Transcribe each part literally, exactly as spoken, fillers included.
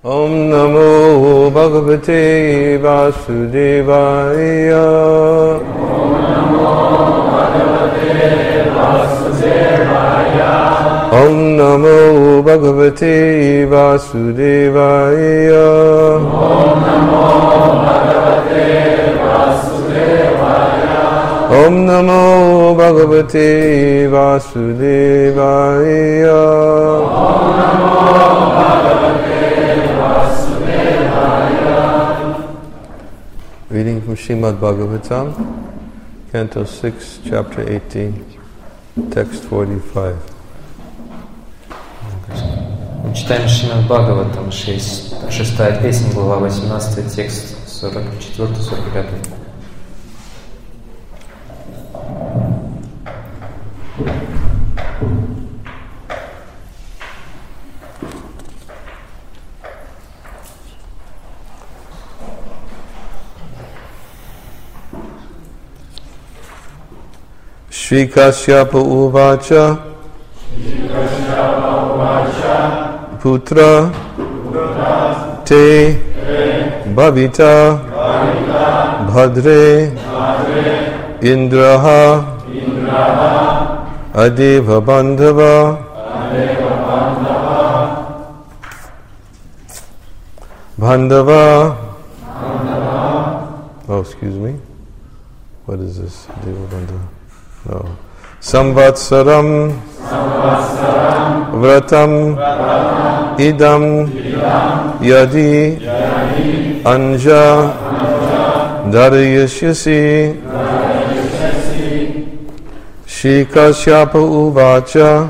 Om Namo Bhagavate Vasudevaya. Om Namo Bhagavate Vasudevaya. Om Namo Bhagavate Vasudevaya. Om Namo Bhagavate Vasudevaya. Om Namo Bhagavate Vasudevaya. Om Namo Bhagavate Vasudevaya. Reading from Srimad Bhagavatam, Canto six, Chapter eighteen, Text forty-five. Читаем Шримад Бхагаватам, шестая песня, глава восемнадцатая, текст сорок четыре сорок пять. Shri Kashyapa Uvacha Putra Te Bhavita Bhadre Indraha Adeva Bandhava Bandhava. Oh, excuse me. What is this? Adeva Bandhava. No. Samvatsaram Vratam Idam Yadi Anja Darayashyasi Shri Kashyapa Uvacha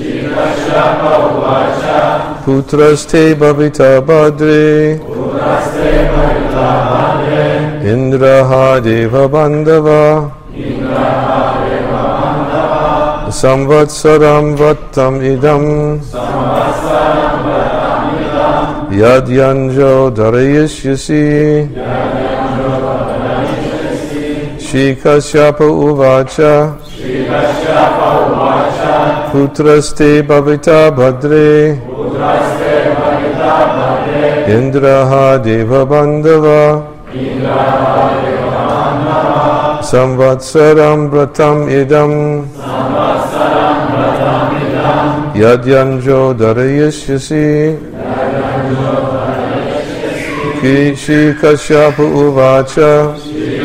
Putraste Bhavita Bhadre Indraha Deva Bandhava Samvatsaram Vattam Idam Yad Yanjo Darayashyasi Shri Kashyapa Uvacha Putraste Bhavita Bhadre Indraha Deva Bandhava Samvatsaram Vratam Idam Yadyanjo Darayashyasi Shri Kashyapa Uvacha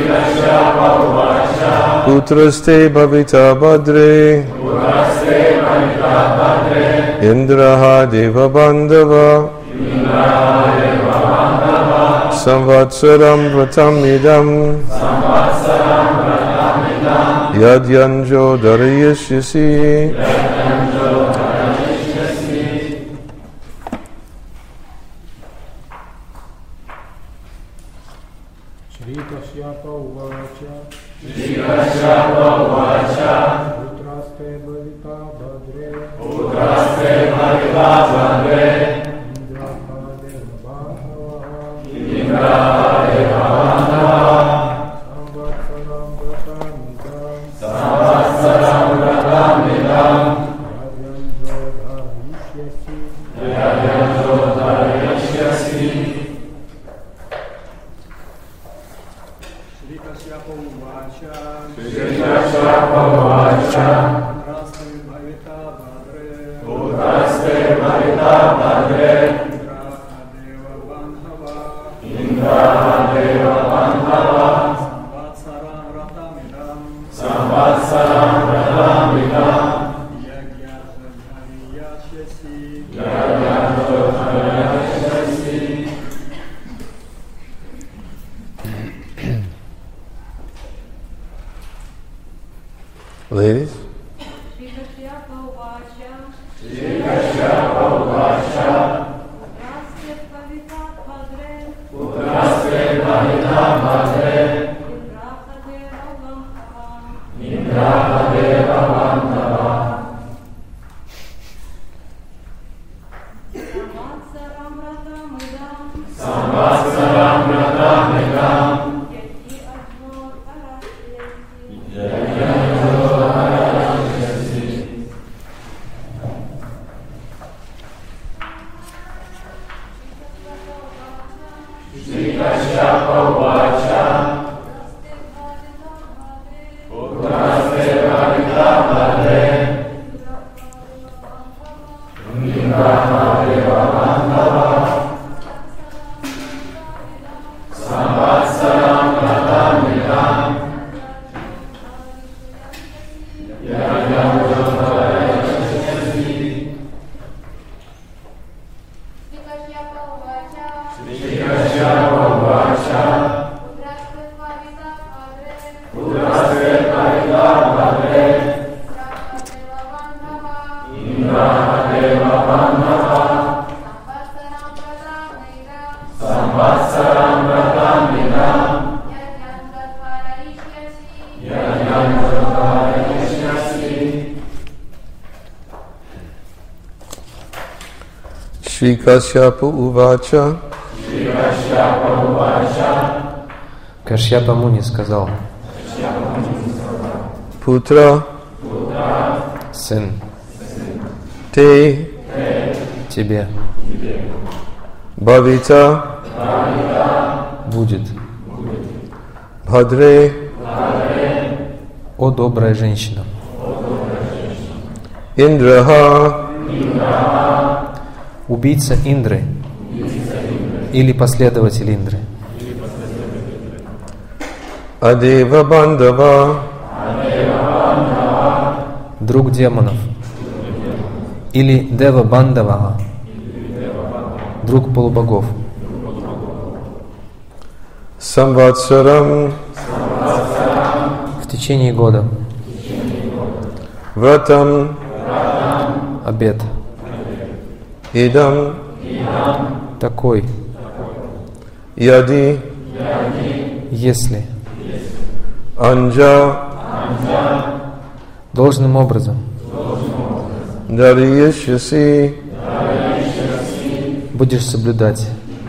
Putraste Bhavita Bhadre Indraha Deva Bandhava Samvatsaram Vratam Idam Yadyanjo Darayashyasi. Shri Kashyapa Uvacha Shri Kashyapa Uvacha Putraste Bhavita Bhadre Putraste Bhavita Bhadre Indraha Deva Bandhava Samvatsaram Vratamidam Samvatsaram Vratamidam Yadyanjo Darayashyasi. Yadyanjo Darayashyasi. Shri Kashyapa Uvacha Shri Kashyapa Uvacha Putraste Bhavita Bhadre Putraste Bhavita Bhadre Indraha Deva Bandhava Samvatsaram Vratamidam Samvatsaram Vratamidam Yadyanjo Darayashyasi. Yadyanjo Darayashyasi. Ladies, Shri Kashyapa Uvacha Shri Kashyapa Uvacha Putraste Bhavita Bhadre Putraste Bhavita Bhadre Indraha Deva Bandhava Samvatsaram Vratamidam Samvatsaram Vratamidam Yadyanjo Darayashyasi. Yadyanjo Darayashyasi. Shri Kashyapa Uvacha Putraste Bhavita Bhadre Indra Deva Bandhava Samvatsaram Pratamidam Yajam Jyotarayashyasi Shri Kashyapa Uvacha Putraste Bhavita Bhadre Indra Deva Bandhava Samvatsaram Pratamidam Yajam Jyotarayashyasi Shri Kashyapa Uvacha. Shri Kashyapa Uvacha Кашьяпа Муни сказал: Putra, сын, te, тебе bhavita, будет, bhadre, о добрая женщина, indraha, убийца Индры или последователь Индры, adeva bandhava, друг демонов, или Дева Бандава, друг полубогов, samvatsaram, в течение года, vratam, обет, idam, такой, yadi, если, anja, должным образом, dariyashyasi, будешь соблюдать.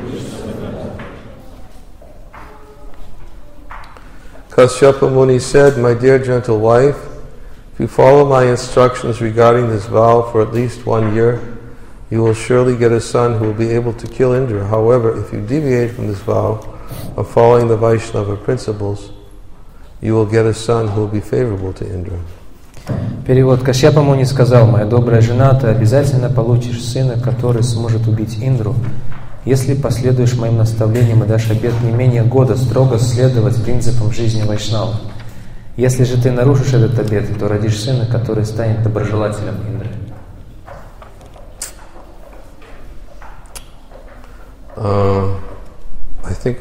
Kashyapa Muni said, "My dear gentle wife, if you follow my instructions regarding this vow for at least one year, you will surely get a son who will be able to kill Indra. However, if you deviate from this vow of following the Vaishnava principles, you will get a son who will be favorable to Indra." Перевод. Кашьяпа Муни сказал: «Моя добрая жена, ты обязательно получишь сына, который сможет убить Индру, если последуешь моим наставлениям и дашь обет не менее года строго следовать принципам жизни вайшнавов. Если же ты нарушишь этот обет, то родишь сына, который станет доброжелателем Индры». Uh, I think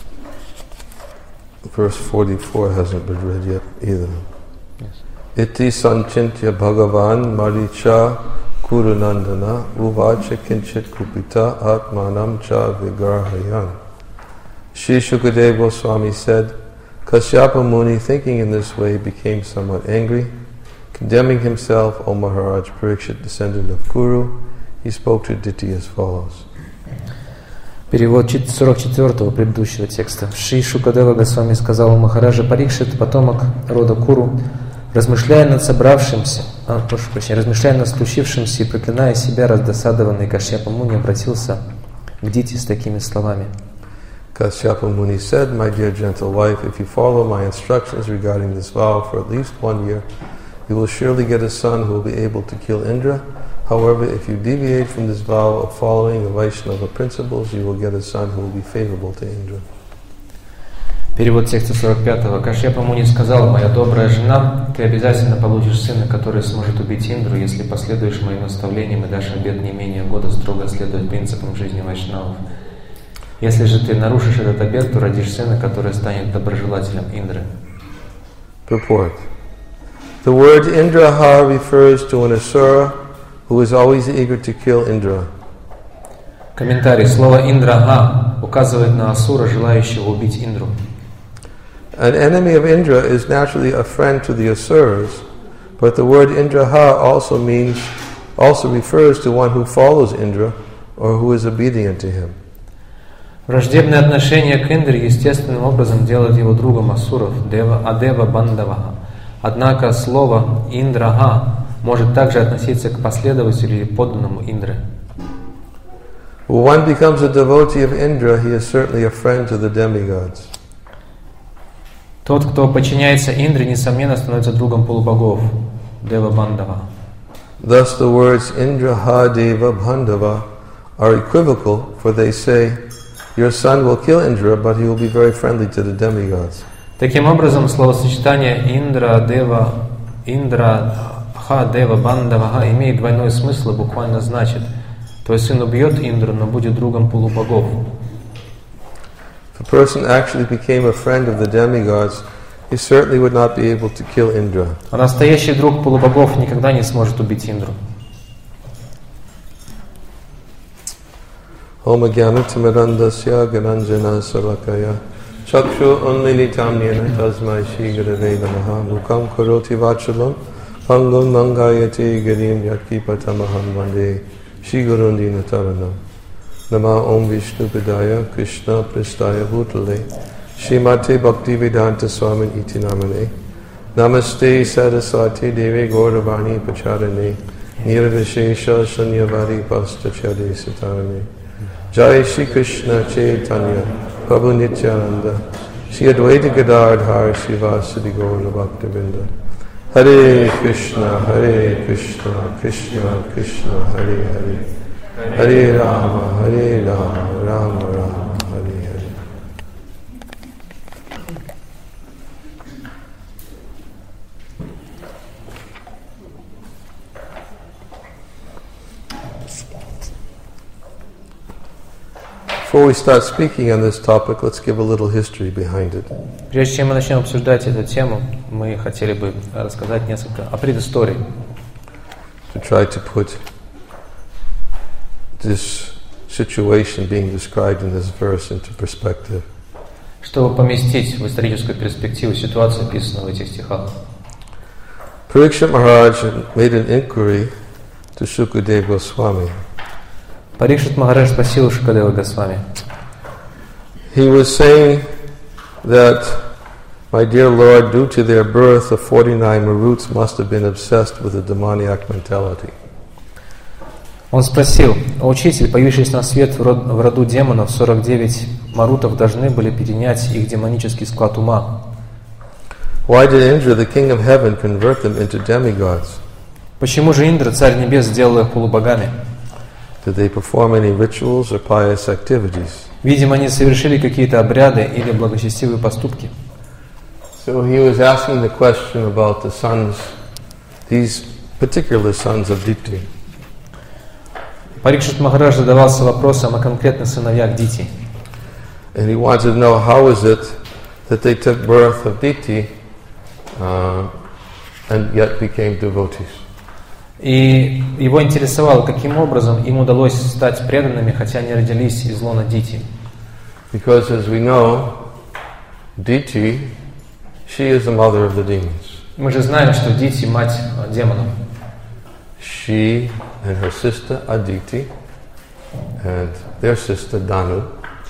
verse forty-four hasn't been read yet either. Yes. Iti sanchintya bhagavan maricha kurunandana uvacha kinchit kupita atmanam cha vigarhayan. Shri Shukadeva Goswami said, Kashyapa Muni, thinking in this way, became somewhat angry. Condemning himself, O Maharaj Parikshit, descendant of Kuru, he spoke to Diti as follows. Перевод сорок четвёртого предыдущего текста. Шри Шукадева Госвами сказал: Махараджа Парикшит, потомок рода Куру, размышляя над собравшимся, а, прошу прощения, размышляя над случившимся и проклиная себя, раздосадованный Кашьяпа Муни обратился к Дити с такими словами. Kashyapa Muni said, "My dear gentle wife, if you follow my instructions regarding this vow for at least one year, you will surely get a son who will be able to kill Indra. However, if you deviate from this vow of following the Vaishnava principles, you will get a son who will be favorable to Indra." Перевод текста сорок пятого. Кашьяпа Муни сказал: «Моя добрая жена, ты обязательно получишь сына, который сможет убить Индру, если последуешь моим наставлениям и дашь обет не менее года строго следовать принципам жизни вайшнавов. Если же ты нарушишь этот обет, то родишь сына, который станет доброжелателем Индры». Purport. The word Indraha refers to an asura who is always eager to kill Indra. Комментарий. Слово «Индрага» указывает на асура, желающего убить Индру. An enemy of Indra is naturally a friend to the asuras, but the word Indraha also means, also refers to one who follows Indra or who is obedient to him. Враждебное отношение к Индре естественным образом делает его другом асуров, дева, адева бандаваха. Однако слово «Индрага» может также относиться к последователю или подданному Индры. When one becomes a devotee of Indra, he is certainly a friend to the demigods. Тот, кто подчиняется Индре, несомненно, становится другом полубогов, Дева Бандава. Thus the words Indra ha Deva Bandhava are equivocal, for they say, your son will kill Indra, but he will be very friendly to the demigods. Таким образом, словосочетание Индра, Дева, Индра, Ха, Дева, Бандава, Ха имеет двойной смысл и буквально значит: твой сын убьет Индру, но будет другом полубогов. If a person actually became a friend of the demigods, he certainly would not be able to kill Indra. А настоящий друг полубогов никогда не сможет убить Индру. Om Jnanatimirandasya Gananjana Salakaya Chakshu Unmilitam Yena Tasmai Shri Gurave Namaha Mukam Karoti Vachalam Pangam Mangayati Girim Yatkipatamaham Vande Shri Gurundina Taranam Nama Om Vishnu Padaya Krishna Pristaya Bhutale Srimate Bhaktivedanta Swami Iti Namane Namaste Saraswati Devi Gauravani Pacharane Nirvishesha Shanyavari Pastachade Satarane Jai Shri Krishna Chaitanya Prabhu Nityananda Shri Advaita Gadadhar Srivasadi Gaura Bhaktivinda Hare Krishna Hare Krishna Krishna Krishna Hare Hare Hare Rama Hare Rama Rama Rama Hare Hare. Before we start speaking on this topic, let's give a little history behind it. Прежде чем мы начнем обсуждать эту тему, мы хотели бы рассказать несколько о предыстории. To try to put this situation being described in this verse into perspective. Чтобы поместить в историческую перспективу ситуацию, описанную в этих стихах. Parikshit Maharaj made an inquiry to Shukadeva Goswami. Парикшит Махарадж спросил Шукадева Госвами. He was saying that, my dear Lord, due to their birth, the forty-nine Maruts must have been obsessed with a demoniac mentality. Он спросил: «О, учитель, появившись на свет в, род, в роду демонов, сорок девять марутов должны были перенять их демонический склад ума. Why did Indra, the king of heaven, convert them into demigods? Почему же Индра, царь небес, сделал их полубогами? Did they perform any rituals or pious activities? Видимо, они совершили какие-то обряды или благочестивые поступки». So he was asking the question about the sons, these particular sons of Diti. Парикшит Махарадж задавался вопросом о конкретных сыновьях Дити. And he wanted to know how is it that they took birth of Diti uh, and yet became devotees. И его интересовало, каким образом им удалось стать преданными, хотя они родились из лона Дити. Because as we know, Diti, she is the mother of the demons. Мы же знаем, что Дити – мать демонов. She and her sister Aditi and their sister Danu,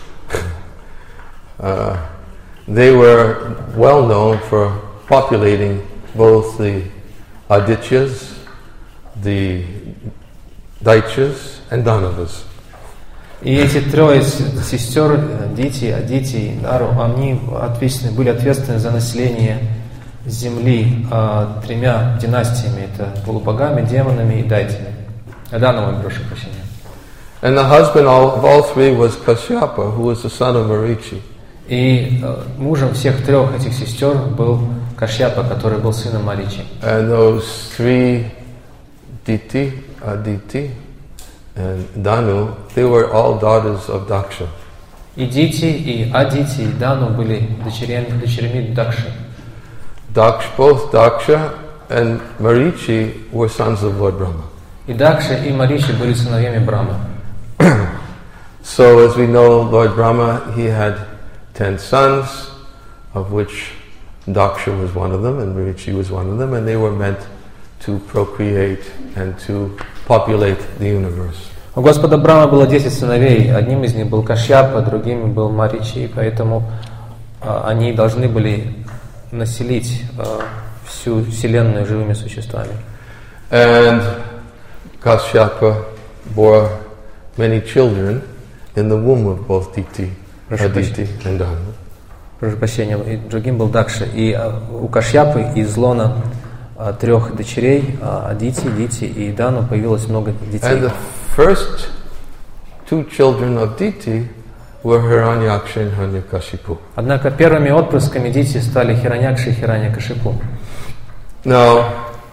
uh, they were well known for populating both the Adityas, the Daityas and Danavas. И эти трое сестер, Дити, Адити и Дару, они ответственны, были ответственны за население земли а, тремя династиями. Это полубогами, демонами и дайтями. Адановым, прошу прощения. And the husband of all three was Kashyapa, who was the son of Marichi. И а, мужем всех трех этих сестер был Кашьяпа, который был сыном Маричи. And those three, Diti, Aditi, and Danu, they were all daughters of Daksha. И Дити, и Адити, и Дану были дочерями, дочерями Дакши. Daksh, both Daksha and Marichi were sons of Lord Brahma. И Дакша, и Маричи были сыновьями Брамы. So as we know, Lord Brahma, he had ten sons, of which Daksha was one of them and Marichi was one of them, and they were meant to procreate and to populate the universe. У Господа Брахмы было десять сыновей. Одним из них был Кашьяпа, другим был Маричи, и поэтому а, они должны были населить а, всю вселенную живыми существами. And Kashyapa bore many children in the womb of both Diti, Aditi and Danu. Прошу прощения, и другим был Дакша. И а, у Кашьяпы из лона а, трех дочерей, а, Адити, Дити и Дану, появилось много детей. And the first two children of Diti were Hiranyaksha and Hiranyakashipu. Однако первыми отпрысками Дити стали Хираньякша и Хираньякашипу. Now,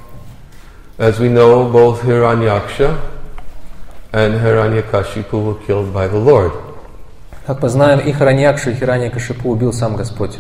as we know, both Hiranyaksha and Hiranyakashipu were killed by the Lord. Как мы знаем, и Хираньякшу, и Хираньякашипу убил сам Господь.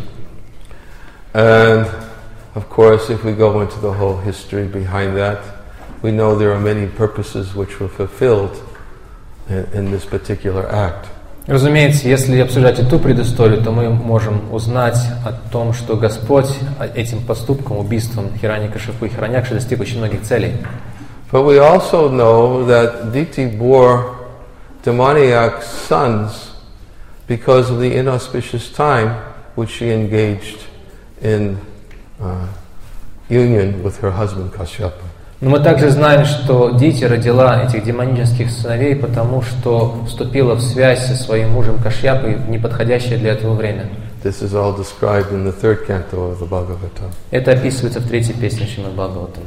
And, of course, if we go into the whole history behind that, we know there are many purposes which were fulfilled in, in this particular act. Разумеется, если обсуждать эту предысторию, то мы можем узнать о том, что Господь этим поступком, убийством Хираньякашипу и Хираньякши достиг очень многих целей. But we also know that Diti bore demoniac sons because of the inauspicious time which she engaged in uh, union with her husband Kashyapa. Но мы также знаем, что Дити родила этих демонических сыновей, потому что вступила в связь со своим мужем Кашьяпой в неподходящее для этого время. This is all described in the third canto of the Bhagavatam. Это описывается в третьей песне Шримад Бхагаватам.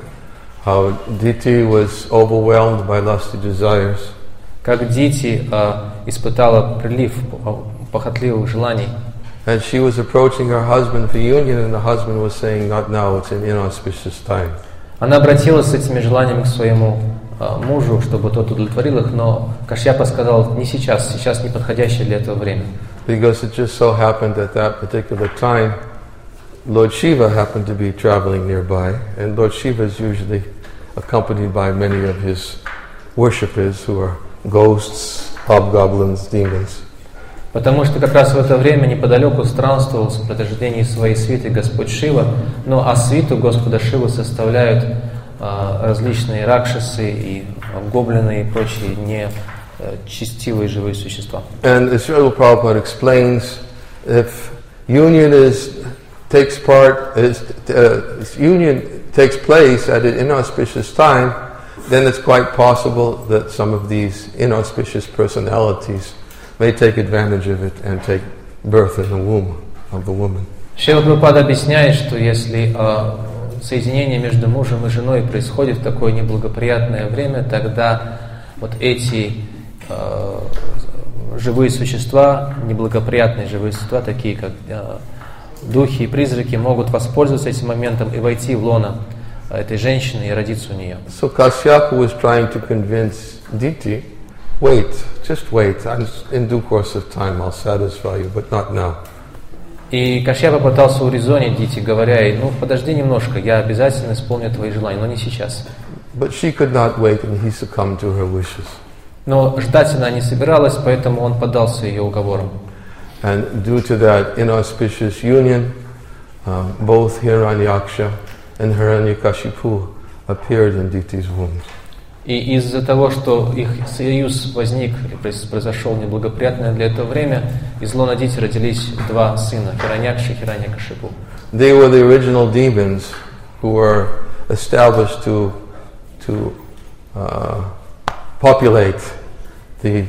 How Diti was overwhelmed by lusty desires. Как Дити а, испытала прилив похотливых желаний. And she was approaching her husband for union, and the husband was saying, "Not now; it's an inauspicious time." Она обратилась с этими желаниями к своему а, мужу, чтобы тот удовлетворил их, но Кашьяпа сказал: не сейчас, сейчас не подходящее для этого время. Because it just so happened at that particular time, Lord Shiva happened to be traveling nearby, and Lord Shiva is usually accompanied by many of his worshippers who are ghosts, hobgoblins, demons. Потому что как раз в это время неподалеку странствовал в сопровождении своей свиты Господь Шива, ну а свиту Господа Шивы составляют а, различные ракшасы и гоблины и прочие нечестивые живые существа. And Srila Prabhupada explains, if union is takes part, is, uh, union takes place at an inauspicious time, then it's quite possible that some of these inauspicious personalities may take advantage of it and take birth in the womb of the woman. Шрила Прабхупада объясняет, что если э, соединение между мужем и женой происходит в такое неблагоприятное время, тогда вот эти э, живые существа, неблагоприятные живые существа, такие как э, духи и призраки, могут воспользоваться этим моментом и войти в лоно этой женщины и родиться у нее. So Kashyapa was trying to convince Diti, wait, just wait, in due course of time I'll satisfy you, but not now. И Кашьяпа пытался урезонить Дити, говоря ей: ну подожди немножко, я обязательно исполню твои желания, но не сейчас. But she could not wait, and he succumbed to her wishes. Но ждать она не собиралась, поэтому он поддался ее уговорам. And due to that inauspicious union, um, both Hiranyaksha and Hiranyakashipu appeared in Diti's womb. И из-за того, что их союз возник, произошел неблагоприятное для этого время, из лона Дити родились два сына, Хираньякша и Хираньякашипу. They were the original demons who were established to to uh, populate the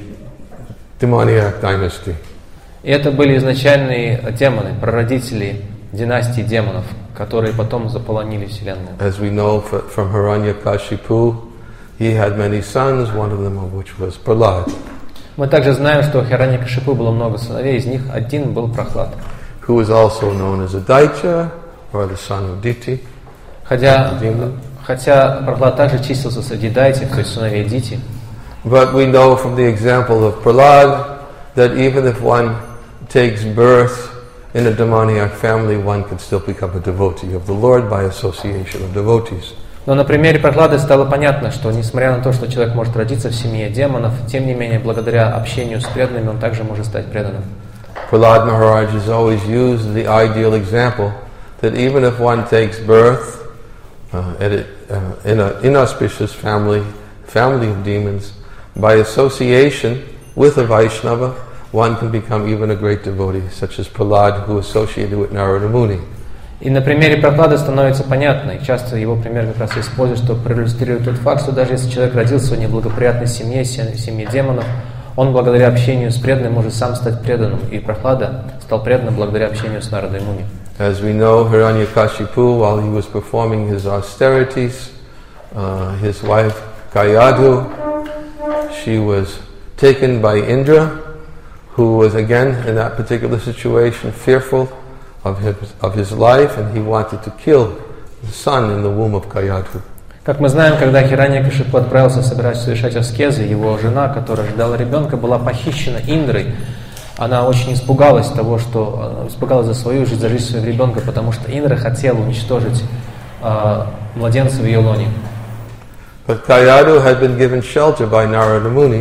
demoniac dynasty. И это были изначальные демоны, прародители династии демонов, которые потом заполонили вселенную. As we know from Hiranyakashipu, he had many sons, one of them of which was Prahlad. Мы также знаем, что у Хираньякашипу было много сыновей, из них один был Прахлад, who was also known as a Daicha, or the son of Diti. Хотя, хотя Прахлад также числился среди дайтев, то есть сыновей Дити. But we know from the example of Prahlad that even if one takes birth in a demoniac family, one can still become a devotee of the Lord by association of devotees. Но на примере Прахлады стало понятно, что несмотря на то, что человек может родиться в семье демонов, тем не менее, благодаря общению с преданными, он также может стать преданным. Prahlad Maharaj has always used the ideal example that even if one takes birth uh, at a, uh, in an inauspicious family, family of demons, by association with a Vaishnava, one can become even a great devotee, such as Prahlad, who associated with Narada Muni. И на примере Прохлады становится понятно, и часто его пример как раз используют, чтобы проиллюстрировать тот факт, что даже если человек родился в неблагоприятной семье, семье демонов, он благодаря общению с преданным может сам стать преданным. И Прохлада стал преданным благодаря общению с Нарадой Муни. As we know, Hiranyakashipu, while he was performing his austerities, uh, his wife Kayadu, she was taken by Indra, who was again in that particular situation fearful of his, of his life, and he wanted to kill the son in the womb of Kayadu. Как мы знаем, когда Хираньякашипу отправился собирать, совершать аскезы, его жена, которая ждала ребенка, была похищена Индрой. Она очень испугалась того, что испугалась за свою жизнь, за жизнь своего ребенка, потому что Индра хотела уничтожить э, младенца в ее лоне. But Kayadu had been given shelter by Narada Muni.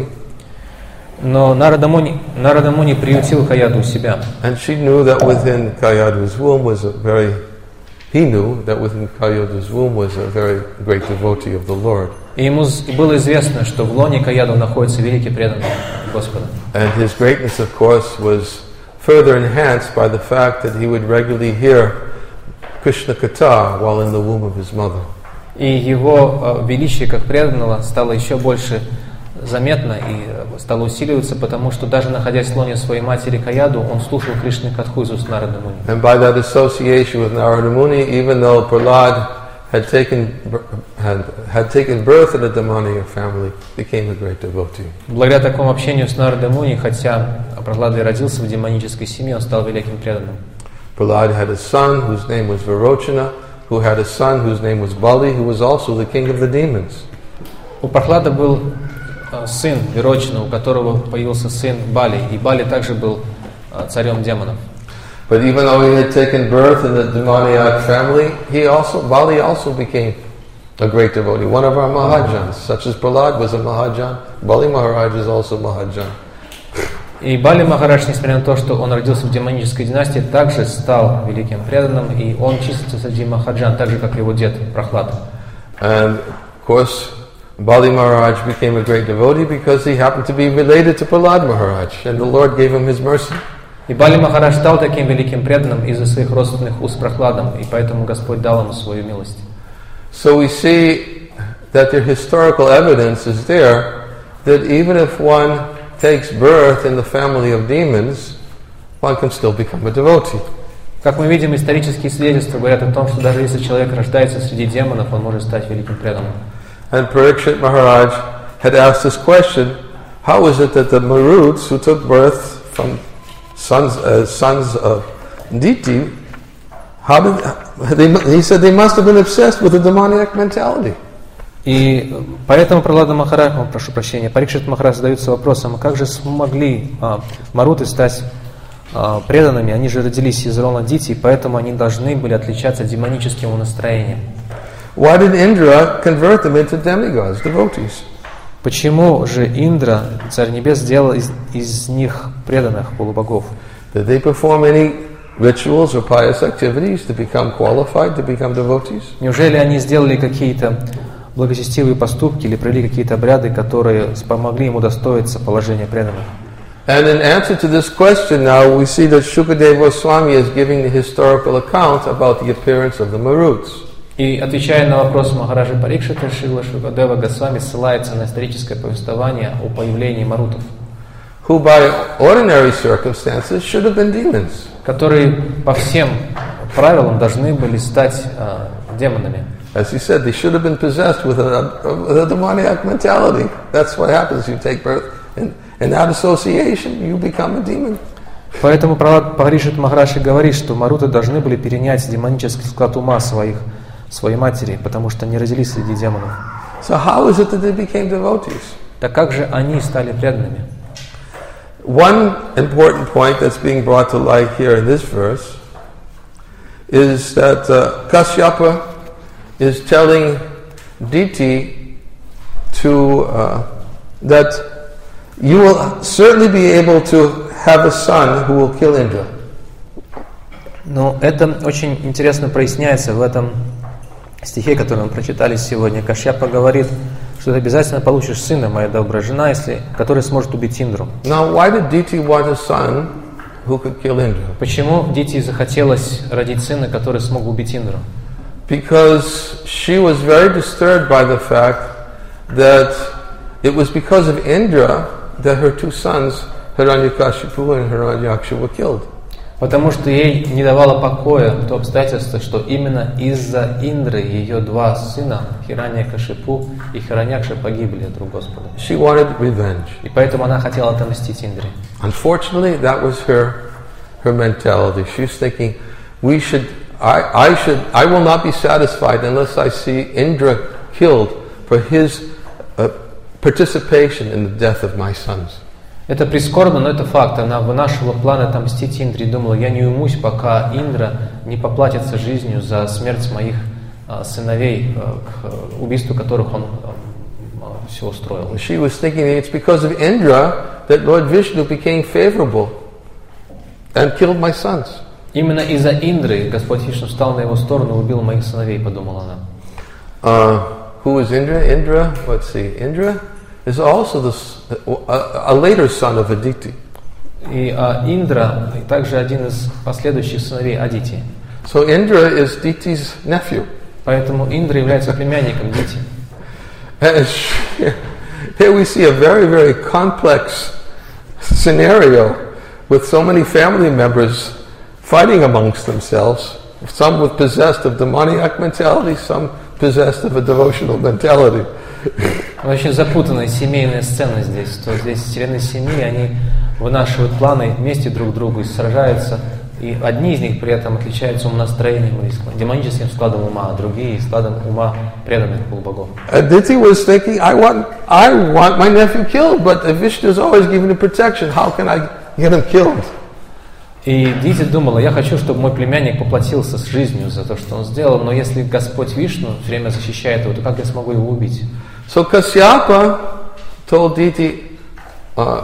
Но Нарада Муни, Нарада Муни приютил Каяду у себя. And she knew that within Kayadu's womb was a very, he knew that within Kayadu's womb was a very great devotee of the Lord. И ему было известно, что в лоне Каяду находится великий преданный Господа. And his greatness, of course, was further enhanced by the fact that he would regularly hear Krishna Katha while in the womb of his mother. И его э, величие как преданного стало еще больше заметно и стало усиливаться, потому что даже находясь в лоне своей матери Каяду, он слушал Кришны Катху из уст Нарады Муни. And by that association with Narada Muni, even though Prahlad had taken had had taken birth in a demonic family, became a great devotee. Благодаря такому общению с Нарадой Муни, хотя Прохлада и родился в демонической семье, он стал великим преданным. Prahlad had a son whose name was Virochana, who had a son whose name was Bali, who was also the king of the demons. У Прохлада был сын Вирочина, у которого появился сын Бали, и Бали также был царем демонов. But even though he had taken birth in the demoniac family, he also Bali also became a great devotee, one of our Mahajans, such as Prahlad was a Mahajan. Bali Maharaj is also Mahajan. И Бали Махарадж, несмотря на то, что он родился в демонической династии, также стал великим преданным, и он числится среди Махаджан, так же, как его дед Прохлад. And of course, Bali Maharaj became a great devotee because he happened to be related to Prahlad Maharaj, and the Lord gave him his mercy. И Бали Махарадж стал таким великим преданным из-за своих родственных уз с Прохладом, и поэтому Господь дал ему свою милость. So we see that the historical evidence is there that even if one takes birth in the family of demons, one can still become a devotee. Как мы видим, исторические свидетельства говорят о том, что даже если человек рождается среди демонов, он может стать великим преданным. And Parikshit Maharaj had asked this question: how is it that the Maruds who took birth from sons, uh, sons of Diti, how did they? He said they must have been obsessed with a demoniac mentality. И поэтому Пралада Махарадж, oh, прошу прощения, Парикшит Махарадж задается вопросом: а как же смогли а, Маруты стать а, преданными? Они же родились из рона Дити, и поэтому они должны были отличаться демоническим настроением. Why did Indra convert them into demigods, devotees? Почему же Индра, Царь Небес, сделал из, из них преданных полубогов? Did they perform any rituals or pious activities to become qualified to become devotees? Неужели они сделали какие-то благочестивые поступки или провели какие-то обряды, которые помогли ему достоиться положения преданных? And in answer to this question now, we see that Shukadeva Goswami is giving the historical account about the appearance of the Maruds. И отвечая на вопрос Махараджи Парикшита, Шрила Шукадева Госвами ссылается на историческое повествование о появлении марутов, who by ordinary circumstances should have been demons. Которые по всем правилам должны были стать э, демонами. As he said, they should have been possessed with a, with a demoniac mentality. That's what happens. You take birth, and in that association, you become a demon. Поэтому Парикшит Махарадж говорит, что маруты должны были перенять демонический склад ума своих, своей матери, потому что они родились среди демонов. So how is it that they became devotees? Так как же они стали преданными? One important point that's being brought to light here in this verse is that uh, Kashyapa is telling Diti to uh, that you will certainly be able to have a son who will kill Indra. Но это очень интересно проясняется в этом стихе, который мы прочитали сегодня. Кашьяпа говорит, что ты обязательно получишь сына, моя добрая жена, если, который сможет убить Индру. Now, why did Diti want a son who could kill Indra. Почему Дити захотелось родить сына, который смог убить Индру? Because she was very disturbed by the fact that it was because of Indra that her two sons, Hiranyakashipu and Hiranyaksha, were killed. Потому что ей не давало покоя то обстоятельство, что именно из-за Индры ее два сына, Хираньякашипу и Хираньякша, погибли от рук Господа. She wanted revenge. И поэтому она хотела отомстить Индре. Unfortunately, that was her her mentality. She was thinking, we should, I, I should, I will not be satisfied unless I see Indra killed for his uh, participation in the death of my sons. Это прискорбно, но это факт. Она вынашивала планы отомстить Индре и думала, я не уймусь, пока Индра не поплатится жизнью за смерть моих а, сыновей, а, к убийству которых он а, все устроил. She was thinking it's because of Indra that Lord Vishnu became favorable and killed my sons. Именно из-за Индры Господь Вишну встал на его сторону и убил моих сыновей, подумала она. Uh, who is Indra? Indra, let's see, Indra is also the, a, a later son of Aditi. И а, Индра также один из последующих сыновей Адити. So Indra is Diti's nephew. Поэтому Индра является племянником Дити. And she, here we see a very, very complex scenario with so many family members fighting amongst themselves, some with possessed of demoniac mentality, some possessed of a devotional mentality. Очень запутанная семейная сцена здесь. То здесь члены семьи, они вынашивают планы вместе друг другу и сражаются. И одни из них при этом отличаются умонастроением или демоническим складом ума, а другие складом ума преданных полубогов. Aditi was thinking, I want, I want my nephew killed, but Vishnu is always giving him protection. How can I get him killed? И Дити думала, я хочу, чтобы мой племянник поплатился с жизнью за то, что он сделал, но если Господь Вишну все время защищает его, то как я смогу его убить? So Kasyapa told Diti, uh,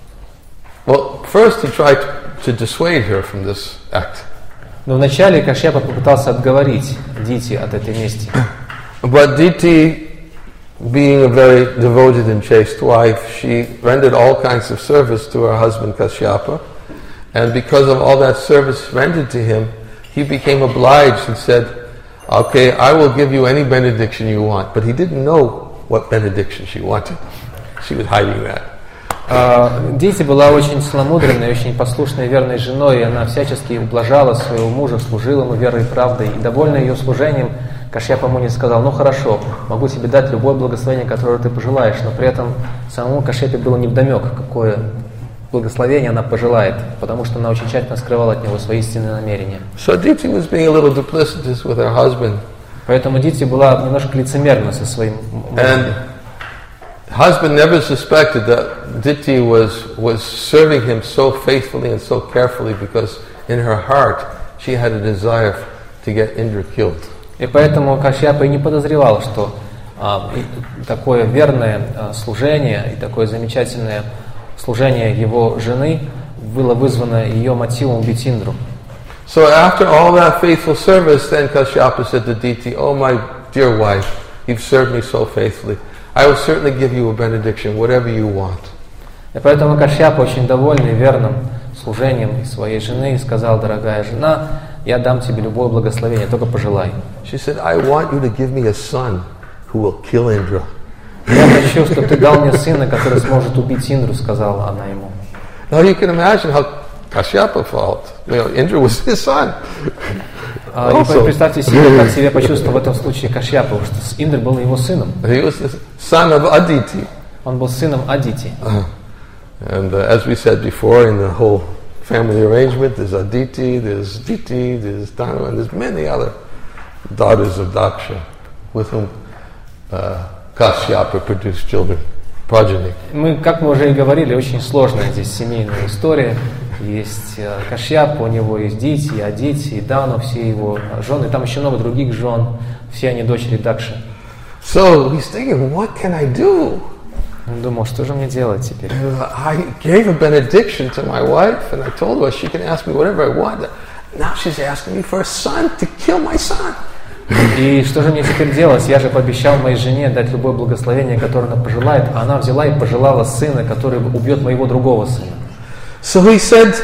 well, first he tried to dissuade her from this act. Но вначале Кашьяпа попытался отговорить Дити от этой мести. But Diti, being a very devoted and chaste wife, she rendered all kinds of service to her husband Kashyapa. And because of all that service rendered to him, he became obliged and said, okay, I will give you any benediction you want. But he didn't know what benediction she wanted. She was hiding that. Дити была очень целомудренной, очень послушной, верной женой, и она всячески ублажала своего мужа, служила ему верой и правдой. И довольна ее служением, Кашьяпа Муни сказал, ну хорошо, могу тебе дать любое благословение, которое ты пожелаешь, но при этом самому Кашьяпе было невдомек, какое благословение она пожелает, потому что она очень тщательно скрывала от него свои истинные намерения. So Diti was being a little duplicitous with her husband. Поэтому Дити была немножко лицемерна со своим мужем. And husband never suspected that Diti was, was serving him so faithfully and so carefully because in her heart she had a desire to get Indra killed. И поэтому Кашьяпа и не подозревал, что а, и такое верное а, служение и такое замечательное служение его жены было вызвано ее мотивом убить Индру. So after all that faithful service, then Kashyapa said to Diti, oh my dear wife, you've served me so faithfully. I will certainly give you a benediction, whatever you want. И поэтому Кашьяпа, очень довольный верным служением своей жены, сказал, дорогая жена, я дам тебе любое благословение, только пожелай. She said, I want you to give me a son who will kill Indra. Я хочу, чтобы ты дал мне сына, который сможет убить Индру, сказала она ему. Now you can imagine how Kashyapa felt. You know, Indra was his son. И представьте себе, как себя почувствовал в этом случае Кашьяпа, потому что Индра был его сыном. He was the son of Aditi. Он был сыном Адити. Uh, and uh, as we said before, in the whole family arrangement, there's Aditi, there's Diti, there's Danu, and there's many other daughters of Daksha with whom uh, Kashyapa produced children, progeny. Мы, как мы уже и говорили, очень сложная здесь семейная история. Есть Кашьяпа, у него есть Дити, Адити, и Дану, все его жены, там еще много других жен, все они дочери Дакши. So he's thinking, what can I do? Он думал, что же мне делать теперь? I gave a benediction to my wife, and I told her she can ask me whatever I want. Now she's asking me for a son to kill my son. И что же мне теперь делать? Я же пообещал моей жене дать любое благословение, которое она пожелает, а она взяла и пожелала сына, который убьет моего другого сына. So he said,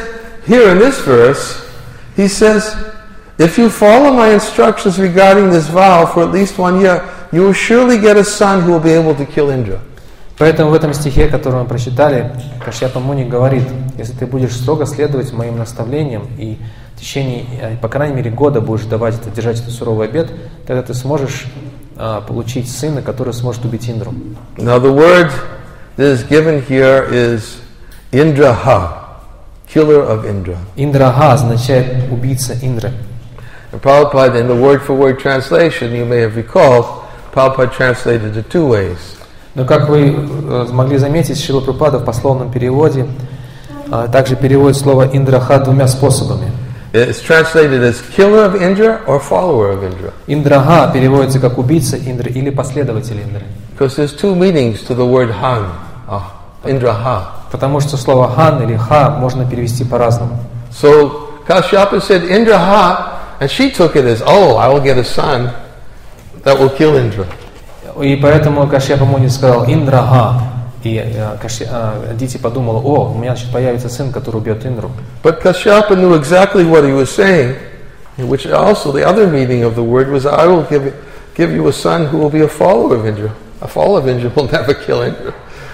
here in this verse, he says, if you follow my instructions regarding this vow for at least one year, you will surely get a son who will be able to kill Indra. Поэтому в этом стихе, который мы прочитали, Кашьяпа Муни говорит: если ты будешь строго следовать моим наставлениям и в течение, по крайней мере, года будешь давать это, держать этот суровый обет, тогда ты сможешь а, получить сына, который сможет убить Индру. Now the word that is given here is Indraha, killer of Indra. Индраха означает убийца Индры. And Prabhupada, in the word-for-word translation, you may have recalled, Prabhupada translated it two ways. Но как вы э, могли заметить, Шрила Прабхупада в пословном переводе э, также переводит слово Индраха двумя способами. It's translated as killer of Indra or follower of Indra. Индраха переводится как убийца Индры или последователь Индры. Because there's two meanings to the word Han, uh, Indraha. Потому что слово хан или ха можно перевести по-разному. So Kashyapa said Indraha, and she took it as, oh, I will get a son that will kill Indra. И поэтому Кашьяпа Муни сказал Индрага. И э, Кашья, э, Дити подумала: о, у меня значит появится сын, который убьет Индру. But Kashyapa knew exactly what he was saying, which also the other meaning of the word was, I will give, give you a son who will be a follower of Indra. A follower of Indra will never kill Indra.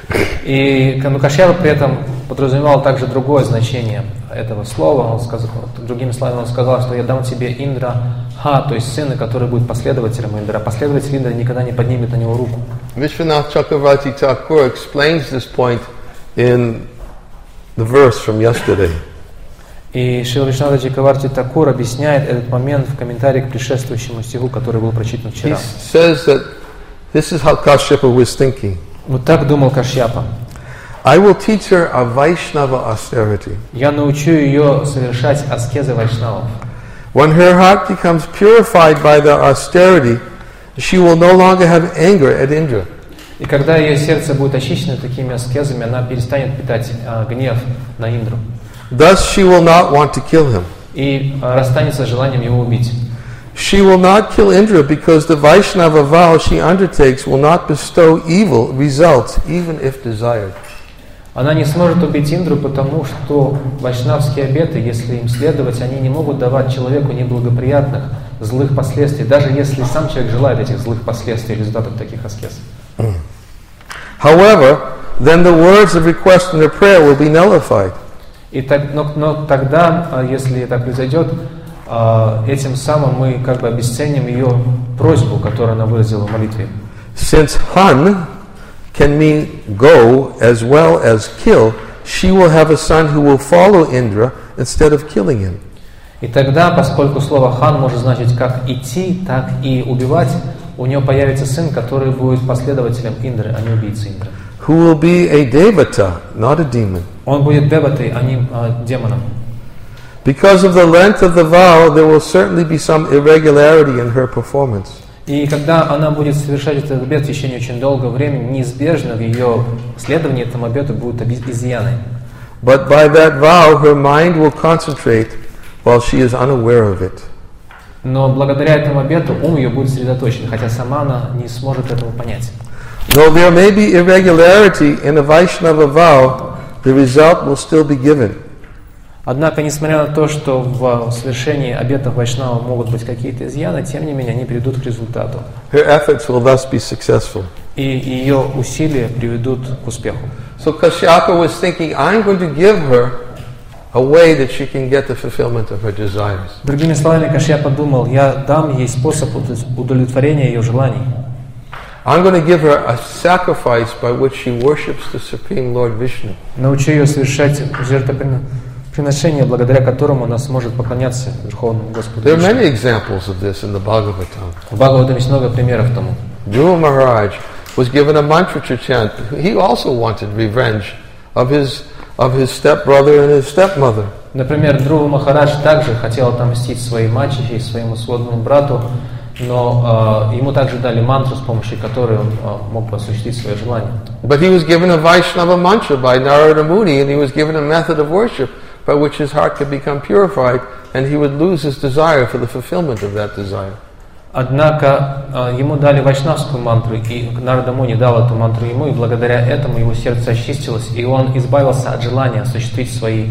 И ну, Кашьяпа при этом подразумевал также другое значение этого слова. Он сказал, другими словами, он сказал, что я дам тебе Индра Ха, то есть сына, который будет последователем Индра. А последователь Индра никогда не поднимет на него руку. Vishwanath Chakravarti Thakur explains this point in the verse from yesterday. И Шрила Вишванатха Чакраварти Такур объясняет этот момент в комментарии к предшествующему стиху, который был прочитан вчера. He says that this is how Kashyapa was thinking. Вот так думал Кашьяпа. I will teach her a Vaishnava austerity. Я научу ее совершать аскезы вайшнавов. When her heart becomes purified by the austerity, she will no longer have anger at Indra. И когда ее сердце будет очищено такими аскезами, она перестанет питать а, гнев на Индру. Thus she will not want to kill him. И а, расстанется с желанием его убить. She will not kill Indra because the Vaishnava vow she undertakes will not bestow evil results even if desired. Она не сможет убить Индру, потому что вайшнавские обеты, если им следовать, они не могут давать человеку неблагоприятных, злых последствий, даже если сам человек желает этих злых последствий, результатов таких аскез. However, then the words of request in the prayer will be nullified. И так, но, но тогда, если это произойдет, этим самым мы как бы обесценим ее просьбу, которую она выразила в молитве. Since Han can mean go as well as kill, she will have a son who will follow Indra instead of killing him. И тогда, поскольку слово хан может значить как идти, так и убивать, у нее появится сын, который будет последователем Индры, а не убийцей Индры. Who will be a devata, not a demon. Он будет деватой, а не а, демоном. Because of the length of the vow, there will certainly be some irregularity in her performance. И когда она будет совершать этот обет в течение очень долгого времени, неизбежно в ее следовании этому обету будут изъяны. But by that vow, her mind will concentrate while she is unaware of it. Но благодаря этому обету ум ее будет сосредоточен, хотя сама она не сможет этого понять. Though there may be irregularity in a Vaishnava vow, the result will still be given. Однако, несмотря на то, что в совершении обетов вайшнава могут быть какие-то изъяны, тем не менее они приведут к результату. Her efforts will thus be successful. И ее усилия приведут к успеху. So Kashyapa was thinking, I'm going to give her a way that she can get the fulfillment of her desires. Другими словами, Кашьяпа подумал, я дам ей способ удовлетворения ее желаний. I'm going to give her a sacrifice by which she worships the Supreme Lord Vishnu. Научу ее совершать жертвоприношение, благодаря которому она сможет поклоняться Верховному Господу. There are many examples of this in the Bhagavatam. В Бхагаватам есть много примеров тому. Dhruva Maharaj was given a mantra to chant. He also wanted revenge of his of his stepbrother and his stepmother. Например, Друва Махарадж также хотел отомстить своей мачехе и своему сводному брату, но э, ему также дали мантру, с помощью которой он э, мог бы осуществить свое желание. But he was given a Vaishnava mantra by Narada Muni, and he was given a method of worship by which his heart could become purified, and he would lose his desire for the fulfillment of that desire. Однако э, ему дали вайшнавскую мантру, и Нарада Муни дал эту мантру ему, и благодаря этому его сердце очистилось, и он избавился от желания осуществить свои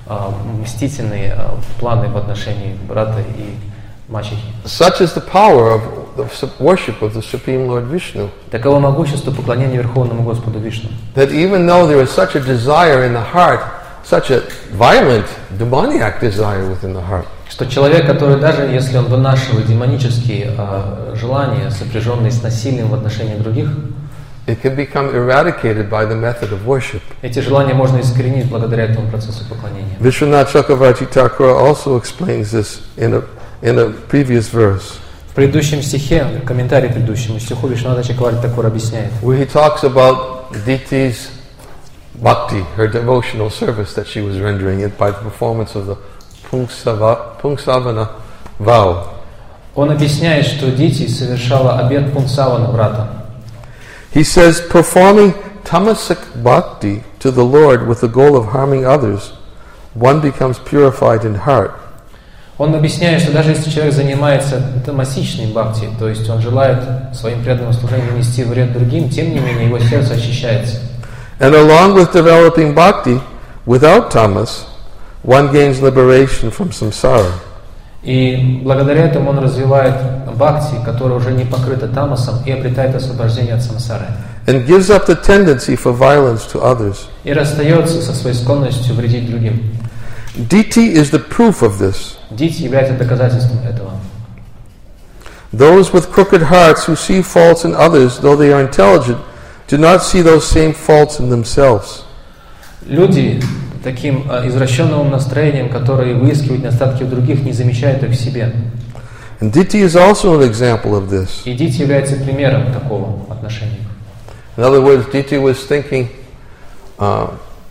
а, мстительные а, планы в отношении брата и мачехи. Such is the power of the worship of the Supreme Lord Vishnu. Таково могущество поклонения Верховному Господу Вишну. That even though there is such a desire in the heart, such a violent, demoniac desire within the heart, что человек, который даже если он вынашивает демонические а, желания, сопряженные с насилием в отношении других, it can become eradicated by the method of worship. эти желания можно искоренить благодаря этому процессу поклонения. Vishwanath Chakravarti Thakur also explains this in a in a previous verse. В предыдущем стихе, в комментарии к предыдущему стиху, Вишванатха Чакраварти Тхакур объясняет, where he talks about Diti's bhakti, her devotional service that she was rendering it by the performance of the Pungsava, Pungsavana vow. Он объясняет, что Дити совершала обет Пунсавана брата. He says, performing tamasic bhakti to the Lord with the goal of harming others, one becomes purified in heart. Он объясняет, что даже если человек занимается тамасичной бхакти, то есть он желает своим преданным служением нанести вред другим, тем не менее его сердце очищается. And along with developing bhakti, without tamas, one gains liberation from samsara. И благодаря этому он развивает бхакти, которая уже не покрыта тамасом, и обретает освобождение от самсары. And gives up the tendency for violence to others. И расстается со своей склонностью вредить другим. Diti is the proof of this. Дити является доказательством этого. Those with crooked hearts who see faults in others, though they are intelligent, do not see those same faults in themselves. Люди таким э, извращенным настроением, которые выискивают недостатки у других, не замечают их в себе. And Diti is also an example of this. И Дити является примером такого отношения. In other words, Diti was thinking, uh,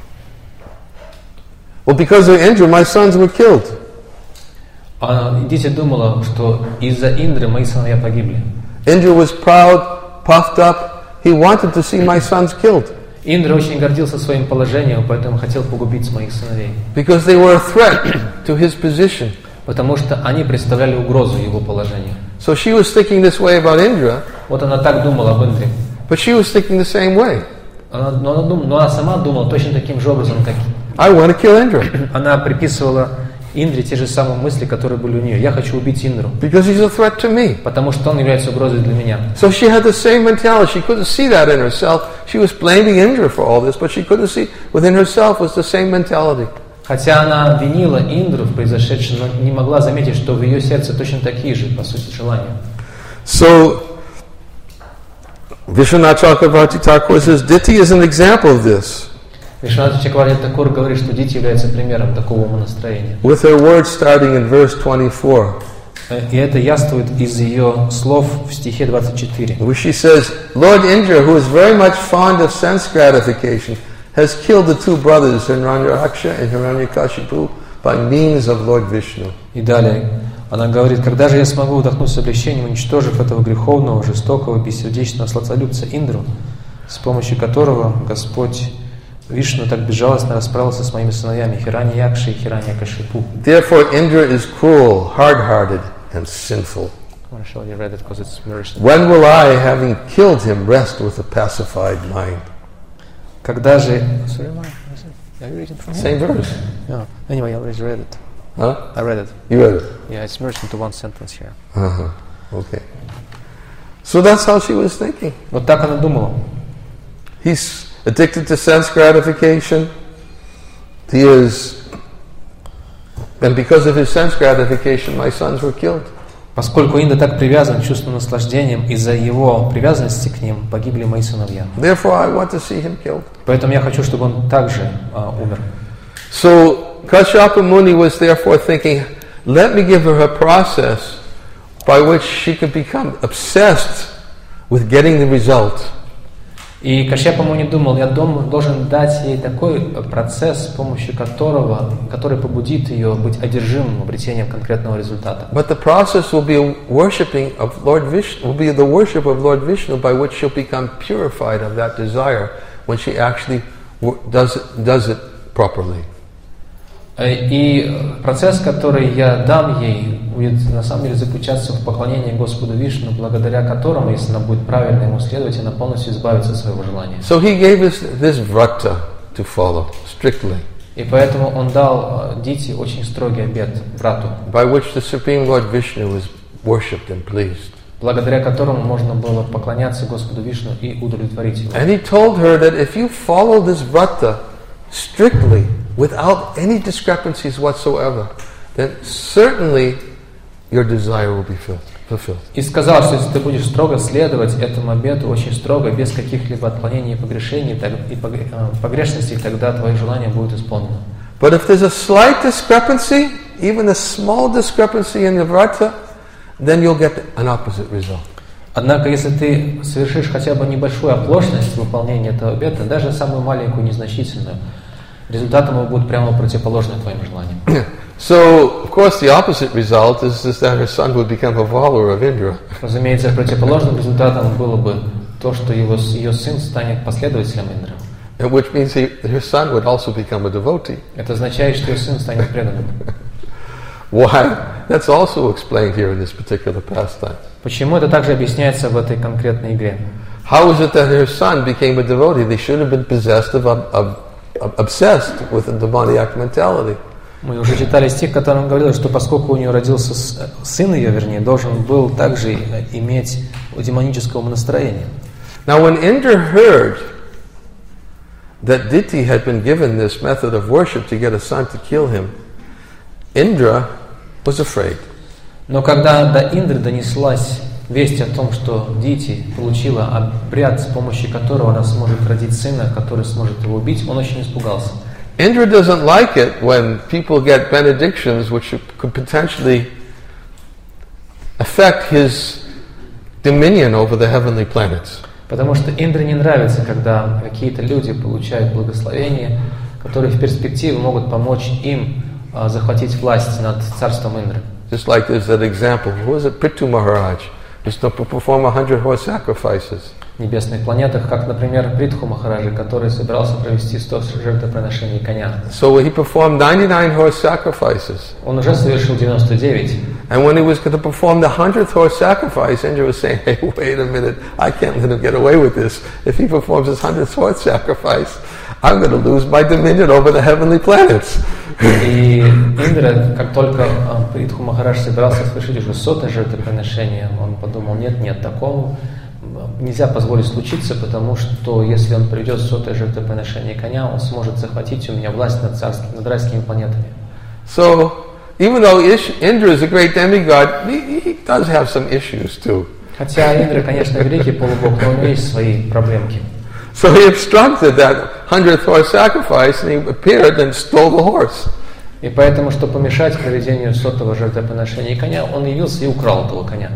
well, because of Indra, my sons were killed. А Дити думала, что из-за Индры мои сыновья погибли. Indra was proud, puffed up. He wanted to see my sons killed. Индра очень гордился своим положением, поэтому хотел погубить моих сыновей. Because they were a threat to his position. Потому что они представляли угрозу его положению. So she was thinking this way about Indra. Вот она так думала об Индре. But she was thinking the same way. Она, но, она дум, но она сама думала точно таким же образом, как I want to kill Indra. она приписывала Индре те же самые мысли, которые были у нее. Я хочу убить Индру. Because he's a threat to me. Потому что он является угрозой для меня. So she had the same mentality. She couldn't see that in herself. She was blaming Indra for all this, but she couldn't see within herself was the same mentality. Хотя она обвинила Индру в произошедшем, но не могла заметить, что в ее сердце точно такие же, по сути, желания. So Vishwanath Chakravarti Thakur says, Diti is an example of this. Вишванатха Чакраварти Тхакур говорит, что Дити является примером такого умонастроения. With her words starting in verse twenty-four. И это яствует из ее слов в стихе двадцать четыре. Where she says, Lord Indra, who is very much fond of sense gratification, has killed the two brothers, Hiranyaksha and Hiranyakashipu, by means of Lord Vishnu. И далее она говорит, когда же я смогу вдохнуть с облегчением, уничтожив этого греховного, жестокого, бессердечного сластолюбца Индру, с помощью которого Господь Вишну так безжалостно расправился с моими сыновьями Хираньякши и Хираньякашипу. Therefore Indra is cruel, hard-hearted, and sinful. When will I, having killed him, rest with a pacified mind? Когда же... Same verse. Yeah. Anyway, I already read it. Huh? I read it. You read it? Yeah, it's merged into one sentence here. Uh-huh. Okay. So that's how she was thinking. Вот так она думала. He's addicted to sense gratification. He is, and because of his sense gratification, my sons were killed. Поскольку Индра так привязан к чувственным наслаждениям, из-за его привязанности к ним погибли мои сыновья. Therefore, I want to see him killed. Поэтому я хочу, чтобы он также uh, умер. So Kashyapa Muni was therefore thinking, let me give her a process by which she could become obsessed with getting the result. И Кашьяпа Муни думал, я должен дать ей такой процесс, с помощью которого, который побудит ее быть одержимым обретением конкретного результата. But the process will be a worshiping of Lord Vishnu, will be the worship of Lord Vishnu, by which she'll become purified of that desire when she actually does it, does it properly. И процесс, который я дам ей, будет на самом деле заключаться в поклонении Господу Вишну, благодаря которому, если она будет правильно ему следовать, она полностью избавится от своего желания. So he gave us this vrata to follow strictly. И поэтому он дал э, Дити очень строгий обет брату, by which the Supreme Lord Vishnu was worshipped and pleased. благодаря которому можно было поклоняться Господу Вишну и удовлетворить его. And he told her that if you follow this vrata strictly, without any discrepancies whatsoever, then certainly your desire will be fulfilled. И сказал, что если ты будешь строго следовать этому обету, очень строго, без каких-либо отклонений и погрешений, так, и погрешностей, тогда твое желание будет исполнено. But if there's a slight discrepancy, even a small discrepancy in the vrata, then you'll get an opposite result. Однако, если ты совершишь хотя бы небольшую оплошность в выполнении этого обета, даже самую маленькую, незначительную, результатом его будет прямо противоположный твоим желаниям. So, of course, the opposite result is, is that her son would become a follower of Indra. Разумеется, противоположным результатом было бы то, что его, ее сын станет последователем Индры. Which means he, her son would also become a devotee. Это означает, что ее сын станет преданным. Why? That's also explained here in this particular pastime. Почему это также объясняется в этой конкретной игре? How is it that her son became a devotee? They should have been possessed of, of, of obsessed with a demoniac mentality. Мы уже читали стих, в котором говорилось, что поскольку у нее родился сын ее, вернее, должен был также иметь демонического настроения. Now, when Indra heard that Diti had been given this method of worship to get a son to kill him, Indra was afraid. Но когда до Индры донеслась весть о том, что Дити получила обряд, с помощью которого она сможет родить сына, который сможет его убить, он очень испугался. Indra doesn't like it when people get benedictions which could potentially affect his dominion over the heavenly planets. Потому что Индре не нравится, когда какие-то люди получают благословения, которые в перспективе могут помочь им uh, захватить власть над царством Индры. Just like there's that example, who was it? Prithu Maharaj, who's to perform a hundred horse sacrifices. В небесных планетах, как, например, Притху Махараджа, который собирался провести сто жертвоприношений коня. So he performed ninety-nine horse sacrifices. Он уже совершил девяносто девять. And when he was going to perform the hundredth horse sacrifice, Indra was saying, hey, wait a minute, I can't let him get away with this. If he performs his hundredth horse sacrifice, I'm going to lose my dominion over the heavenly planets. И Индра, как только Притху Махарадж собирался совершить уже сотое жертвоприношение, он подумал, нет, нет, такому нельзя позволить случиться, потому что если он приведет сотое жертвоприношение коня, он сможет захватить у меня власть над, царскими, над райскими планетами. So, even though Indra is a great demigod, he, he does have some issues too. Хотя Индра, конечно, великий полубог, но у него есть свои проблемки. So he obstructed that hundredth horse sacrifice, and he appeared and stole the horse. И поэтому, чтобы помешать проведению сотого жертвоприношения коня, он явился и украл этого коня.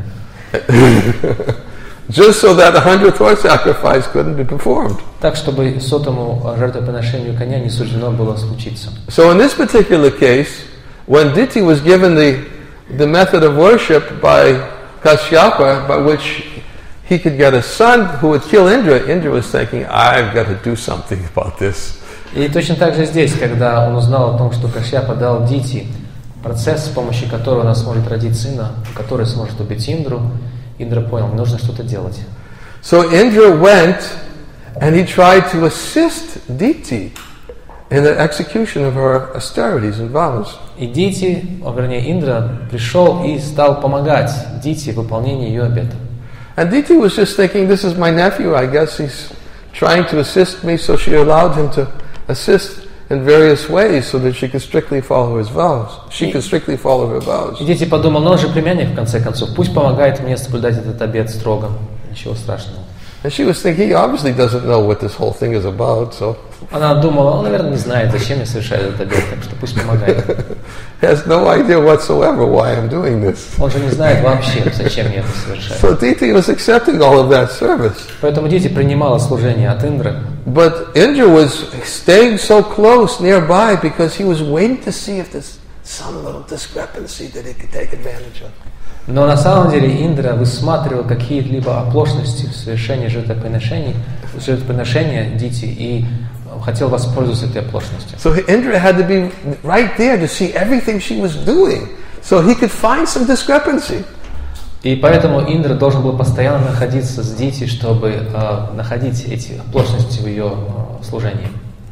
Just so that the hundredth horse sacrifice couldn't be performed. Так, чтобы сотому жертвоприношению коня не суждено было случиться. So in this particular case, when Diti was given the the method of worship by Kashyapa, by which he could get a son who would kill Indra, Indra was thinking, I've got to do something about this. И точно так же здесь, когда он узнал о том, что Кашьяпа дал Дити процесс, с помощью которого она сможет родить сына, который сможет убить Индру, Индра понял, нужно что-то делать. So Indra went and he tried to assist Diti in the execution of her austerities and vows. И Дити, о, вернее Индра, пришел и стал помогать Дити в выполнении ее обета. And Diti was just thinking, this is my nephew, I guess he's trying to assist me, so she allowed him to assist in various ways so that she could strictly follow his vows. She could strictly follow her vows. И Дити подумал, ну он же племянник в конце концов, пусть помогает мне соблюдать этот обет строго, ничего страшного. And she was thinking, he obviously doesn't know what this whole thing is about, so... Она думала, он, наверное, не знает, зачем я совершаю этот обет, так что пусть помогает. He has no idea whatsoever why I'm doing this. Он же не знает вообще, зачем я это совершаю. So Diti was accepting all of that service. Поэтому Дити принимала служение от Индры. But Indra was staying so close nearby because he was waiting to see if there's some little discrepancy that he could take advantage of. Но на самом деле Индра высматривал какие-либо оплошности в совершении жертвоприношений, жертвоприношения Дити и хотел воспользоваться этой оплошностью. So Indra had to be right there to see everything she was doing, so he could find some discrepancy. И поэтому Индра должен был постоянно находиться с Дити, чтобы uh, находить эти оплошности в ее uh, служении.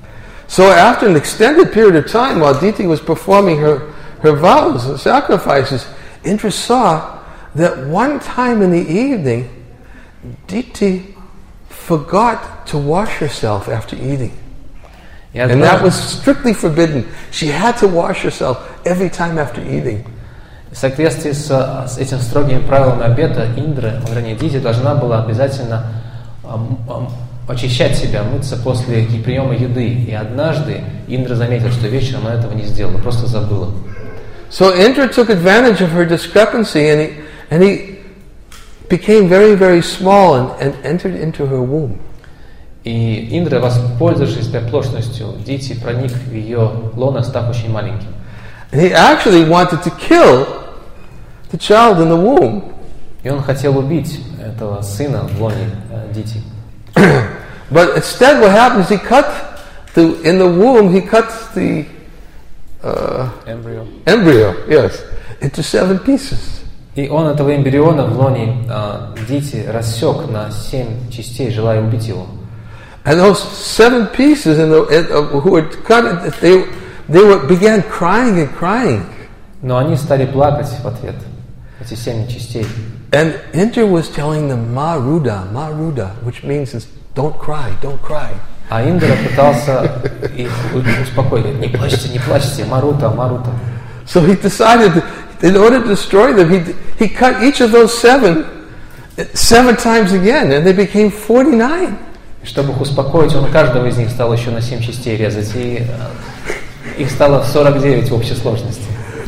So after an extended period of time, while Diti was performing her, her vows and sacrifices, Indra saw that one time in the evening, Diti forgot to wash herself after eating. And that was strictly forbidden. She had to wash herself every time after eating. В соответствии с, с этим строгими правилами обета, Индра, вернее, Дити, должна была обязательно ам, ам, очищать себя, мыться после приема еды. И однажды Индра заметила, что вечером она этого не сделала, просто забыла. So Indra took advantage of her discrepancy and he, and he became very, very small and, and entered into her womb. И Индра, воспользовавшись оплошностью, Дити проник в ее лоно, став очень маленьким. And he actually wanted to kill the child in the womb. И он хотел убить этого сына в лоне э, Дити. But instead, what happens? He cut the in the womb. He cut the uh, Embryo. embryo, yes, into seven pieces. И он этого эмбриона в лоне э, Дити рассек на семь частей, желая убить его. And those seven pieces in the in, uh, who were cut, they they were, began crying and crying. Но они стали плакать в ответ, эти семь частей. And Indra was telling them, "Ma Ruda, Ma Ruda," which means don't cry, don't cry. А Индра пытался их успокоить, говорит, не плачьте, не плачьте, Марута, Марута. So he decided, in order to destroy them, he he cut each of those seven seven times again, and they became forty-nine. Чтобы их успокоить, он каждого из них стал еще на семь частей резать, и их стало сорок девять в общей сложности.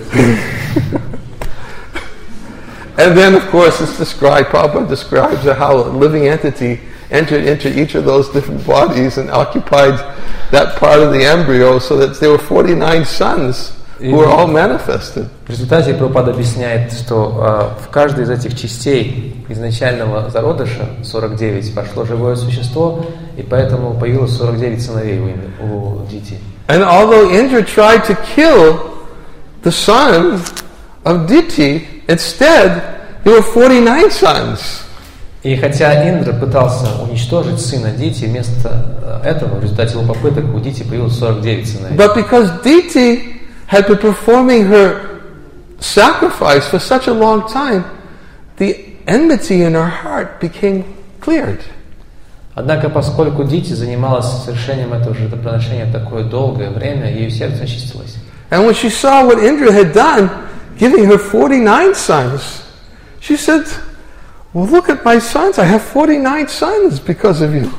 And then, of course, it's described, Prabhupada describes how a living entity entered into each of those different bodies and occupied that part of the embryo, so that there were forty-nine sons who were all manifested. В результате Прабхупада объясняет, что э, в каждой из этих частей изначального зародыша, сорок девять, вошло живое существо, и поэтому появилось сорок девять сыновей у, у Дити. And although Indra tried to kill the son of Diti, instead there were forty-nine sons. И хотя Индра пытался уничтожить сына Дити, вместо этого, в результате его попыток, у Дити появилось сорок девять сыновей. But because Diti had been performing her sacrifice for such a long time, the enmity in her heart became cleared. Однако, поскольку Дити занималась совершением этого жертвоприношения такое долгое время, ее сердце очистилось. And when she saw what Indra had done, giving her forty-nine sons, she said, "Well, look at my sons. I have forty-nine sons because of you."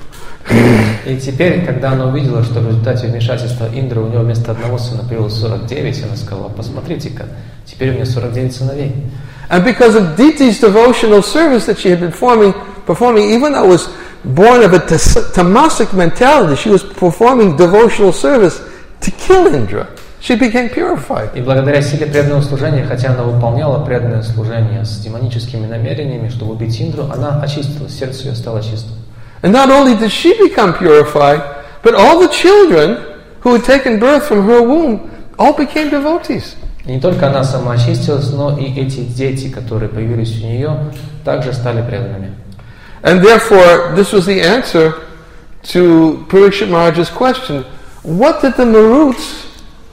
И теперь, когда она увидела, что в результате вмешательства Индры у него вместо одного сына появилось сорок девять, она сказала, посмотрите-ка, теперь у меня сорок девять сыновей. And because of Diti's devotional service that she had been performing, performing even though it was born of a tamasic mentality, she was performing devotional service to kill Indra. She became purified. И благодаря силе преданного служения, хотя она выполняла преданное служение с демоническими намерениями, чтобы убить Индру, она очистилась, сердце ее стало чистым. And not only did she become purified, but all the children who had taken birth from her womb all became devotees. И не только она сама очистилась, но и эти дети, которые появились у нее, также стали преданными. And therefore, this was the answer to Parikshit Maharaj's question. What did the Maruts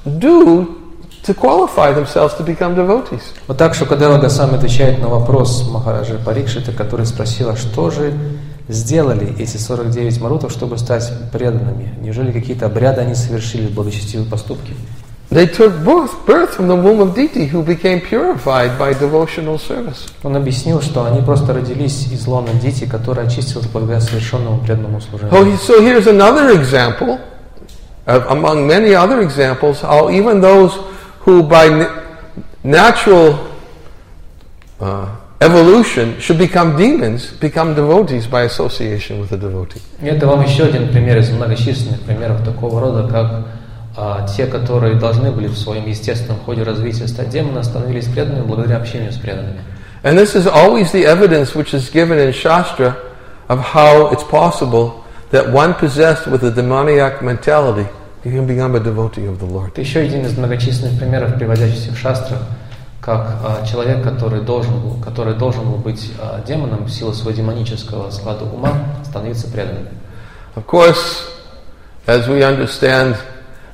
do to qualify themselves to become devotees? Вот так Шукадева Госвами отвечает на вопрос Махараджи Парикшита, который спросил, что же сделали эти сорок девять марутов, чтобы стать преданными? Неужели какие-то обряды они совершили, благочестивые поступки? They took birth, birth from the womb of Diti, who became purified by devotional service. Он объяснил, что они просто родились из лона Дити, которая очистилась благодаря совершенному преданному служению. Oh, so here's another example, of, among many other examples, how even those who by na- natural uh, evolution should become demons, become devotees by association with a devotee. И это вам еще один пример из многочисленных примеров такого рода, как а, те, которые должны были в своем естественном ходе развития стать демонами, становились преданными благодаря общению с преданными. And this is always the evidence which is given in Shastra of how it's possible that one possessed with a demoniac mentality can become a devotee of the Lord. Это еще один из многочисленных примеров, приводящихся в шастрах, как а, человек, который должен был, который должен был быть а, демоном в силу своего демонического склада ума, становится преданным. Of course, as we understand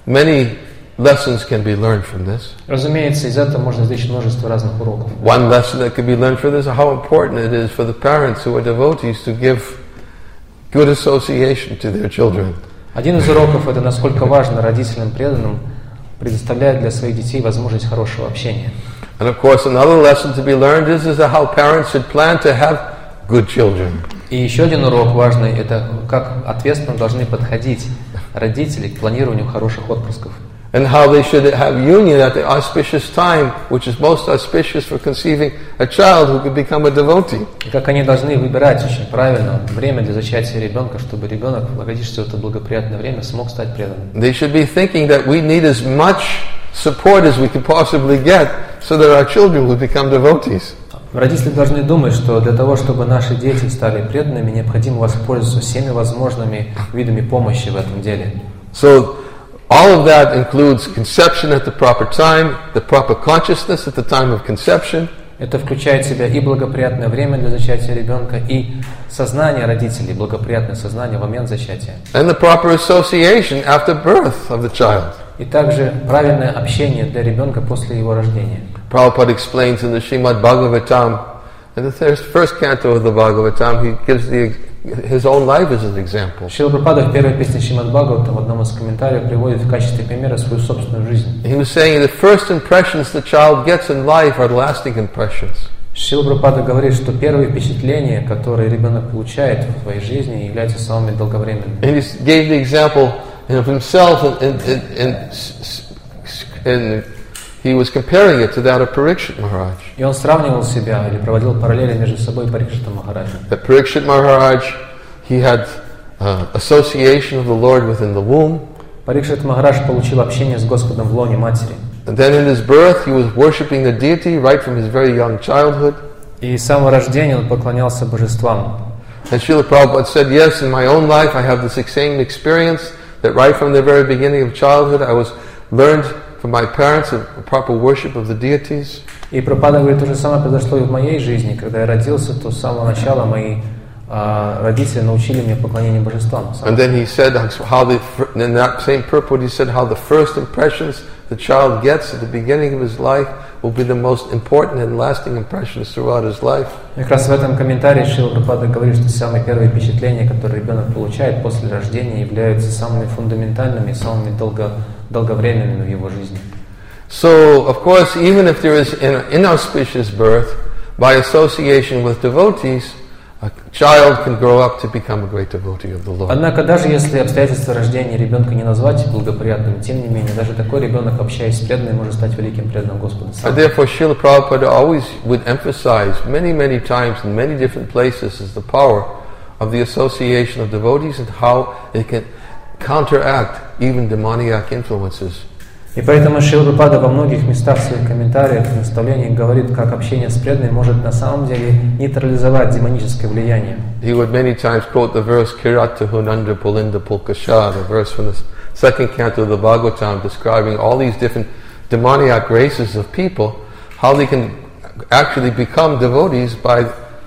Many lessons can be learned from this. Разумеется, из этого можно извлечь множество разных уроков. One lesson that can be learned from this is how important it is for the parents who are devotees to give good association to their children. Один из уроков – это насколько важно родителям преданным предоставлять для своих детей возможность хорошего общения. And of course, another lesson to be learned is, is how parents should plan to have good children. И еще один урок важный – это как ответственно должны подходить родители к планированию хороших отпрысков. And how they should have union at the auspicious time, which is most auspicious for conceiving a child who could become a devotee. И как они должны выбирать очень правильно время для зачатия ребенка, чтобы ребенок, находившийся в это благоприятное время, смог стать преданным. They should be thinking that we need as much support as we can possibly get so that our children will become devotees. Родители должны думать, что для того, чтобы наши дети стали преданными, необходимо воспользоваться всеми возможными видами помощи в этом деле. So all of that includes conception at the proper time, the proper consciousness at the time of conception. Это включает в себя и благоприятное время для зачатия ребенка, и сознание родителей, благоприятное сознание в момент зачатия. And the proper association after birth of the child. И также правильное общение для ребенка после его рождения. Prabhupada explains in the Srimad Bhagavatam, in the first canto of the Bhagavatam, he gives the, his own life as an example. Шрила Прабхупада в первой песне Шримад Бхагавата в одном из комментариев приводит в качестве примера свою собственную жизнь. He was saying the first impressions the child gets in life are lasting impressions. Шрила Прабхупада говорит, что первые впечатления, которые ребенок получает в своей жизни, являются самыми долговременными. And he gave the example of himself, and, and, and, and he was comparing it to that of Parikshit Maharaj. И он сравнивал себя или проводил параллели между собой и Парикшитом Махараджем. That Parikshit Maharaj, he had uh, association of the Lord within the womb. Парикшит Махарадж получил общение с Господом в лоне матери. And then in his birth, he was worshipping the deity right from his very young childhood. И с самого рождения он поклонялся божествам. And Srila Prabhupada said, yes, in my own life I have this same experience, that right from the very beginning of childhood I was learned from my parents a proper worship of the deities. И Прабхупада говорит, то же самое произошло и в моей жизни. Когда я родился, то с самого начала мои uh, родители научили меня поклонению божествам. And then he said how the, in that same purport he said how the first impressions the child gets at the beginning of his life will be the most important and lasting impressions throughout his life. И как раз в этом комментарии Шрила Прабхупада говорит, что самые первые впечатления, которые ребенок получает после рождения, являются самыми фундаментальными, самыми долго, долговременными в его жизни. So, of course, even if there is an inauspicious birth, by association with devotees, a child can grow up to become a great devotee of the Lord. Однако, даже если обстоятельства рождения ребенка не назвать благоприятным, тем не менее, даже такой ребенок, общаясь с преданным, может стать великим преданным Господу. And therefore, Srila Prabhupada always would emphasize many, many times in many different places is the power of the association of devotees and how it can counteract even demoniac influences. И поэтому Шрила Прабхупада во многих местах в своих комментариях, наставлениях говорит, как общение с преданным может на самом деле нейтрализовать демоническое влияние. He would many times quote the verse Kirata Hunanda Pulinda Pulkasha, the verse from the second canto of the Bhagavatam, describing all these different demoniac races of people, how they can actually become devotees by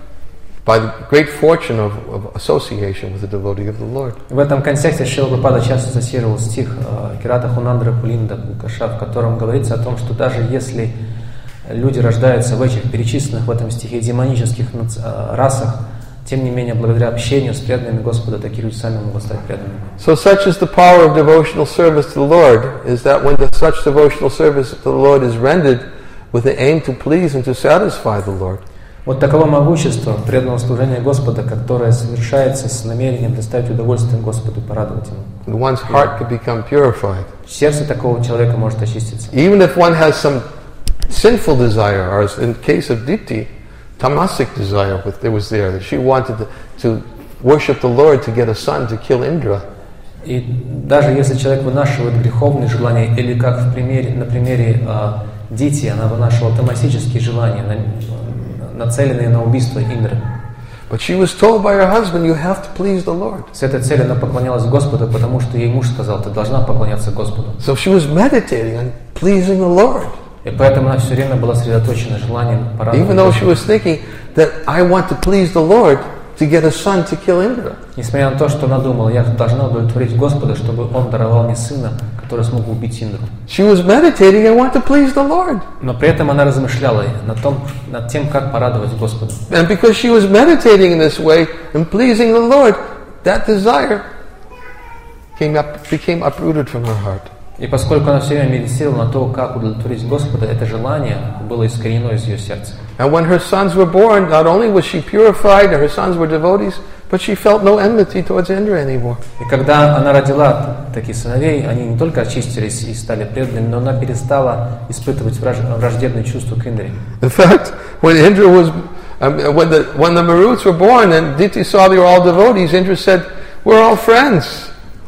by the great fortune of, of association with the devotee of the Lord. В этом контексте Шрила Прабхупада часто цитировал стих Кирата Хунандра Пулинда Пулкаша, в котором говорится о том, что даже если люди рождаются в этих перечисленных в этом стихе демонических расах, тем не менее, благодаря общению с преданными Господа, такие люди сами могут стать преданными. So such is the power of devotional service to the Lord, is that when the, such devotional service to the Lord is rendered with the aim to please and to satisfy the Lord, вот таково могущество преданного служения Господа, которое совершается с намерением доставить удовольствие Господу и порадовать Ему. one's heart can become purified. Сердце такого человека может очиститься. Even if one has some sinful desire, or as in case of Diti, tamasic desire with, there was there, that she wanted to, to worship the Lord to get a son to kill Indra. И даже если человек вынашивает греховные желания, или как в примере, на примере э, Дити, она вынашивала тамасические желания, на, нацеленные на убийство Индры. But she was told by her husband, you have to please the Lord. С этой целью она поклонялась Господу, потому что ей муж сказал, ты должна поклоняться Господу. So she was meditating on pleasing the Lord. И поэтому она все время была сосредоточена желанием порадовать Even though she Господа. was thinking that I want to please the Lord to get a son to kill Indra. Несмотря на то, что она думала, я должна удовлетворить Господа, чтобы Он даровал мне сына, который смог бы убить Индру. She was meditating and wanted to please the Lord. Но при этом она размышляла над, том, над тем, как порадовать Господа. And because she was meditating in this way and pleasing the Lord, that desire came up, became uprooted from her heart. И поскольку она все время медитировала на то, как удовлетворить Господа, это желание было искоренено из ее сердца. And when her sons were born, not only was she purified and her sons were devotees, but she felt no enmity towards Indra anymore. И когда она родила таких сыновей, они не только очистились и стали преданными, но она перестала испытывать враждебные чувства к Индре. In fact, when Indra was, um, when the when the Maruts were born and Diti saw they were all devotees, Indra said, "We're all friends.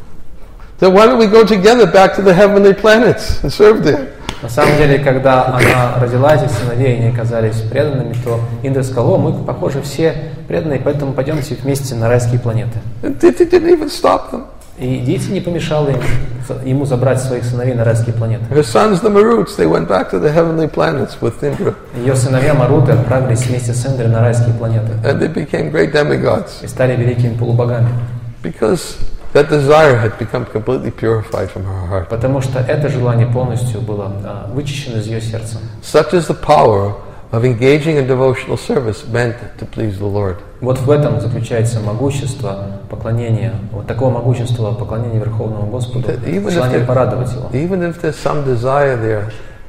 So why don't we go together back to the heavenly planets and serve there?" На самом деле, когда она родила этих сыновей, и они оказались преданными, то Индра сказала: «О, мы, похоже, все преданные, поэтому пойдемте вместе на райские планеты». And Diti didn't even stop them. И Дити не помешало им, ему забрать своих сыновей на райские планеты. Her sons, the Maruts, they went back to the heavenly planets with Indra. Ее сыновья Маруты отправились вместе с Индрой на райские планеты. And they became great demigods. И стали великими полубогами. Because that desire had become completely purified from her heart. Потому что это желание полностью было а, вычищено из ее сердца. Such is the power of engaging in devotional service meant to please the Lord. Вот в этом заключается могущество поклонения, вот такого могущества поклонения Верховному Господу, желание порадовать Его. Even if there's some desire there,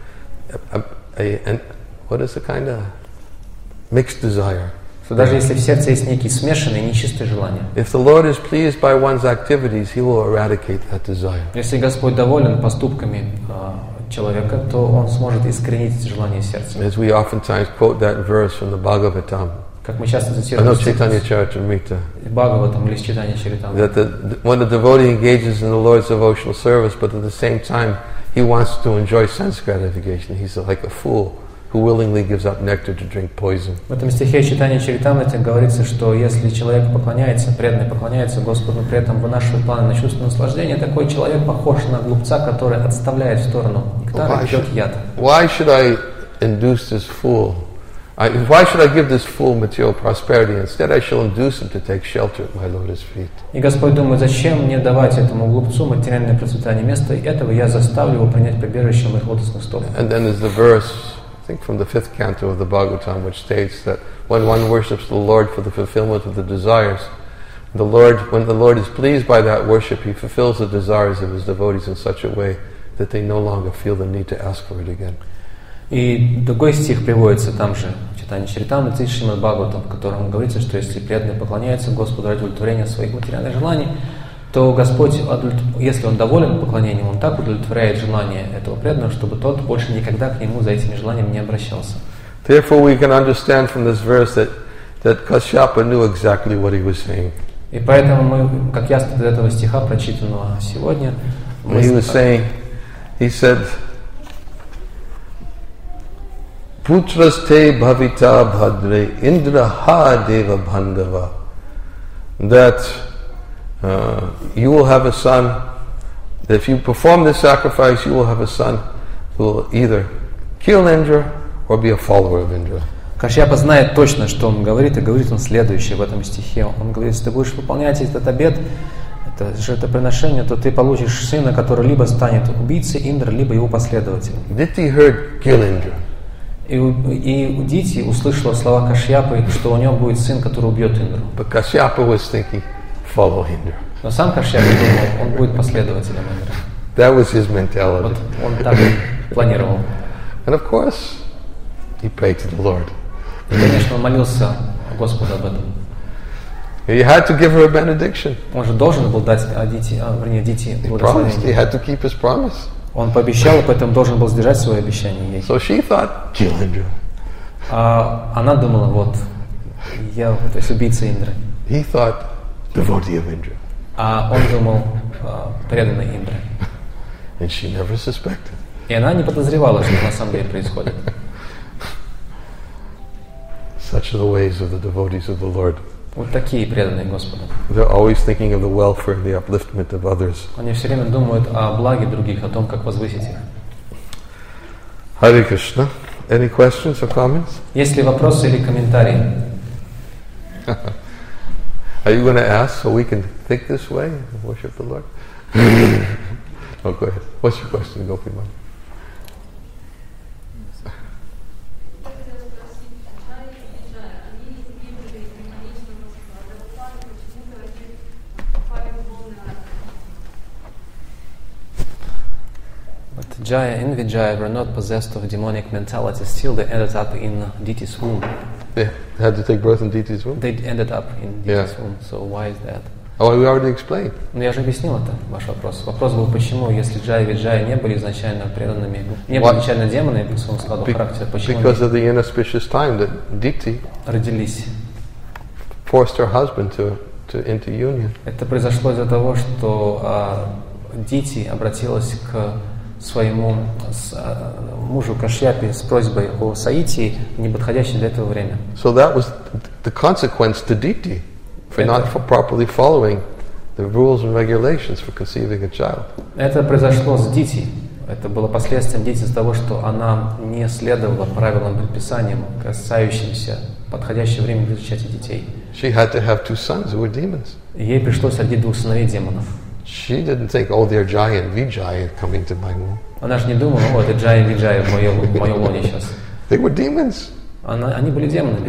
a, a, a, what is the kind of mixed desire? Что даже если в сердце есть некие смешанные, нечистые желания, if the Lord is pleased by one's activities, He will eradicate that desire. Если Господь доволен поступками а, человека, то Он сможет искоренить желание сердца. As we oftentimes quote that verse from the Bhagavatam. Как мы часто I know цитируем Chaitanya Charitamrita. Bhagavatam или Чайтанья Чаритамрita. That the, when the devotee engages in the Lord's devotional service, but at the same time he wants to enjoy sense gratification, he's like a fool who willingly gives up nectar to drink poison. В этом стихе Чайтанья Чаритамрите говорится, что если человек поклоняется, преданный поклоняется Господу, при этом вынашивает планы на чувство наслаждения, такой человек похож на глупца, который отставляет в сторону нектар и пьет яд. Why should I induce this fool? I, why should I give this fool material prosperity? Instead, I shall induce him to take shelter at my lotus feet. И Господь думает, зачем мне давать этому глупцу материальное процветание? Вместо этого я заставлю его принять прибежище в моих лотосных стопах. And then there's the verse, I think from the fifth canto of the Bhagavatam, which states that when one worships the Lord for the fulfillment of the desires, the Lord, when the Lord is pleased by that worship, He fulfills the desires of His devotees in such a way that they no longer feel the need to ask for it again. И другой стих приводится там же, в Чайтанье Чаритамрите, Шримад Бхагаватам, в котором говорится, что если преданный поклоняется Господу ради удовлетворения своих материальных желаний, то Господь, если Он доволен поклонением, Он так удовлетворяет желание этого преданного, чтобы тот больше никогда к нему за этими желаниями не обращался. Therefore, we can understand from this verse that, that Kashyapa knew exactly what he was saying. И поэтому мы, как ясно из этого стиха, прочитанного сегодня, мы... He was saying, he said, Putraste bhavita bhadre indra ha deva bandhava. That uh, you will have a son, that if you perform this sacrifice, you will have a son who will either kill Indra or be a follower of Indra. Кашьяпа знает точно, что он говорит, и говорит он следующее в этом стихе. Он говорит, если ты будешь выполнять этот обет, это жертвоприношение, то ты получишь сына, который либо станет убийцей Индры, либо его последователем. Diti heard kill Indra. И, и Дити услышала слова Кашьяпы, что у него будет сын, который убьет Индру. But Kashyapa was thinking, follow Indra. Но сам Кашьяпа думал, он будет последователем Индры. That was his mentality. Вот он так планировал. And of course, he prayed to the Lord. И, конечно, он молился Господу об этом. He had to give her a benediction. Он же должен был дать Дити, а, вернее, Дити He promised. He благословение. had to keep his promise. Он пообещал, и поэтому должен был сдержать свое обещание ей. So she thought, kill Indra. А она думала, вот, я, то есть убийца Индры. He thought, devotee of Indra. А он думал, а, преданный Индре. And she never suspected. И она не подозревала, что на самом деле происходит. Such are the ways of the devotees of the Lord. Вот такие преданные Господу. They're always thinking of the welfare and the upliftment of others. Они все время думают о благе других, о том, как возвысить их. Hare Krishna. Any questions or comments? Есть ли вопросы или комментарии? Are you going to ask so we can think this way and worship the Lord? Oh, go ahead. What's your question, Gopiman? But Jaya and Vijaya were not possessed of demonic mentality. Still, they ended up in Diti's womb. They had to take birth in Diti's womb? They ended up in Diti's Yeah. womb. So why is that? Oh, we already explained. Ну, я же объяснил это, ваш вопрос. Вопрос был, почему, если Джая и Виджая не были изначально преданными, не были What? изначально демонами по своему складу Be- характера, почему because они of the inauspicious time that Diti родились? forced her husband to, to into union. Это произошло из-за того, что а, Дити обратилась к своему с, а, мужу Кашьяпе с просьбой о соитии в неподходящее для этого время. So that was the consequence to Diti for Yeah. not for properly following the rules and regulations for conceiving a child. Это произошло с Дити. Это было последствием Дити из-за того, что она не следовала правилам, предписаниям, касающимся подходящего времени для зачатия детей. She had to have two sons who were demons. И ей пришлось родить двух сыновей демонов. She didn't think, oh, they're Jaya and Vijaya coming to my womb. Она же не думала, о, это Джая и Виджая в моем, в моем лоне сейчас. They were demons. Она, они были демонами.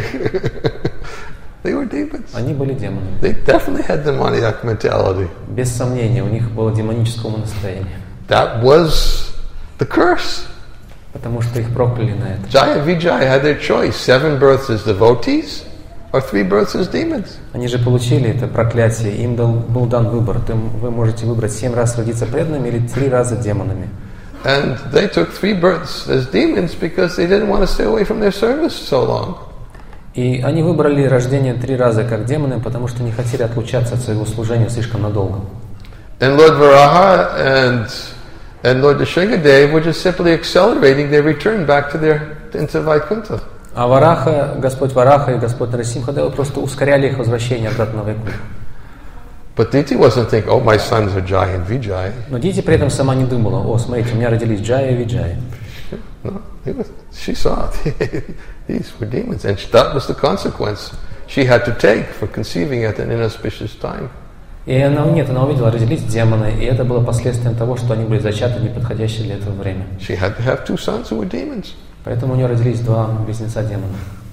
They were demons. Они были демонами. They definitely had demoniac mentality. Без сомнения, у них было демоническое настроение. That was the curse. Потому что их прокляли на это. Jaya and Vijaya had their choice: seven births as devotees, or three births as demons. Они же получили это проклятие, им дал, был дан выбор. Ты, вы можете выбрать семь раз родиться преданными или три раза демонами. And they took three births as demons because they didn't want to stay away from their service so long. И они выбрали рождение три раза как демоны, потому что не хотели отлучаться от своего служения слишком надолго. And Lord Varaha and and Lord Nrsimhadev were just simply accelerating their return back to their into Vaikuntha. А Вараха, Господь Вараха и Господь Нарасимхадева просто ускоряли их возвращение обратно в Вайкунтху. But Diti wasn't thinking, oh, my sons are Jaya and Vijaya. Но Дити при этом сама не думала, о, смотрите, у меня родились Джая и Виджая. No, he was, she saw it. These were demons, and that was the consequence she had to take for conceiving at an inauspicious time. И она, нет, она увидела, родились демоны, и это было последствием того, что они были зачаты в неподходящее для этого время. She had to have two sons who were demons. Поэтому у нее родились два близнеца демона.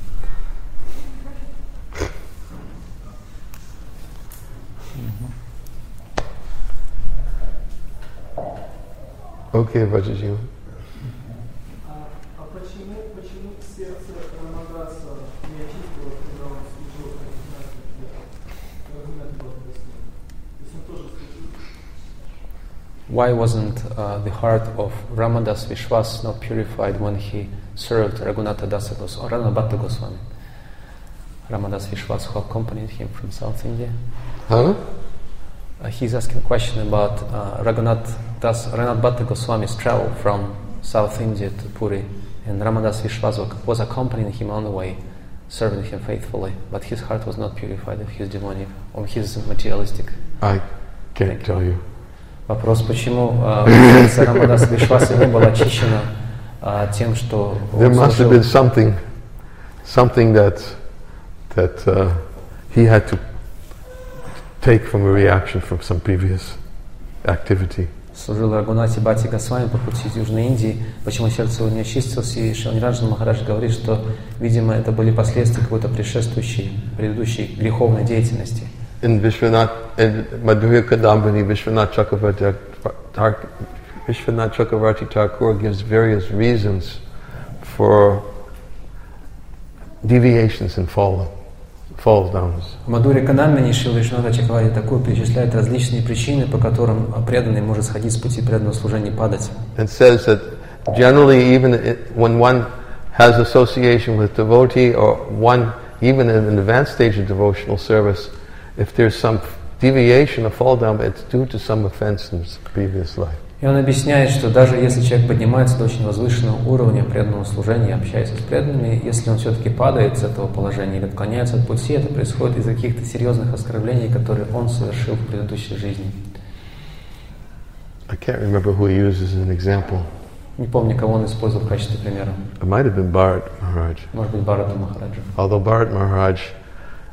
Okay, Vajajiva. А, а почему, почему сердце Рамадаса не очистилось, когда он служил Рагунате Бхагавату? То есть он тоже служил. Why wasn't uh, the heart of Ramadas Vishwas not purified when he served Raghunatha Dasa Goswami, or Ranabhatta Goswami? Ramadas Vishwas, who accompanied him from South India. Huh? Uh, he's asking a question about uh, Raghunath Das, Ranabhatta Goswami's travel from South India to Puri, and Ramadas Vishwas was accompanying him on the way, serving him faithfully, but his heart was not purified of his demonic, of his materialistic. I can't tell you. Вопрос, почему uh, сердце Рамадаса Вишваса не было очищено uh, тем, что There он must have служил. been something, something that that uh, he had to take from a reaction from some previous activity. Служил Рагунати Бхати Госвами по пути из Южной Индии, почему сердце его не очистилось, и Шриваджан Махарадж говорит, что, видимо, это были последствия какой-то предшествующей, предыдущей греховной деятельности. In Vishwanath, in Madhurya Kadambini, Vishwanath Chakravarti, Vishwanath Chakravarti Thakur gives various reasons for deviations and fall, fall downs. В Мадхуре Кадамбини Шрила Вишванатха Чакраварти Тхакур перечисляет различные причины, по которым преданный может сходить с пути преданного служения и падать. And says that generally, even it, when one has association with devotee, or one even in an advanced stage of devotional service, if there's some deviation or fall down, it's due to some offense in his previous life. И он объясняет, что даже если человек поднимается до очень возвышенного уровня преданного служения и общается с преданными, если он все-таки падает с этого положения или отклоняется от пути, это происходит из-за каких-то серьезных оскорблений, которые он совершил в предыдущей жизни. I can't remember who he uses as an example. Не помню, кого он использовал в качестве примера. It might have been Bharat Maharaj. Может быть, Бхарата Махараджа. Although Bharat Maharaj,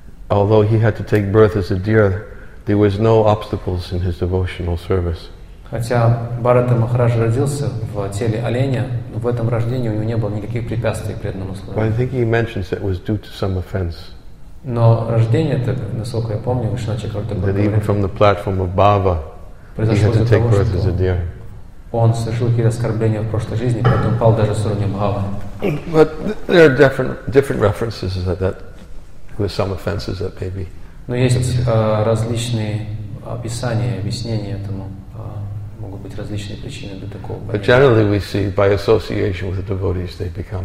although he had to take birth as a deer, there was no obstacles in his devotional service. Хотя Бхарата Махарадж родился в теле оленя, в этом рождении у него не было никаких препятствий к преданному But I служению. think he mentions it was due to some offense. Но рождение, это, насколько я помню, Вишну Чакраварти That even говорит, from the platform of Bhava, he произошло had to из-за take того, birth as a что deer. он совершил какие-то оскорбления в прошлой жизни, поэтому пал даже с уровня Бхавы. But there are different different references that, that with some offenses that maybe. Но есть э, различные описания, объяснения этому. Э, могут быть различные причины для такого But понятия. generally we see by association with the devotees they become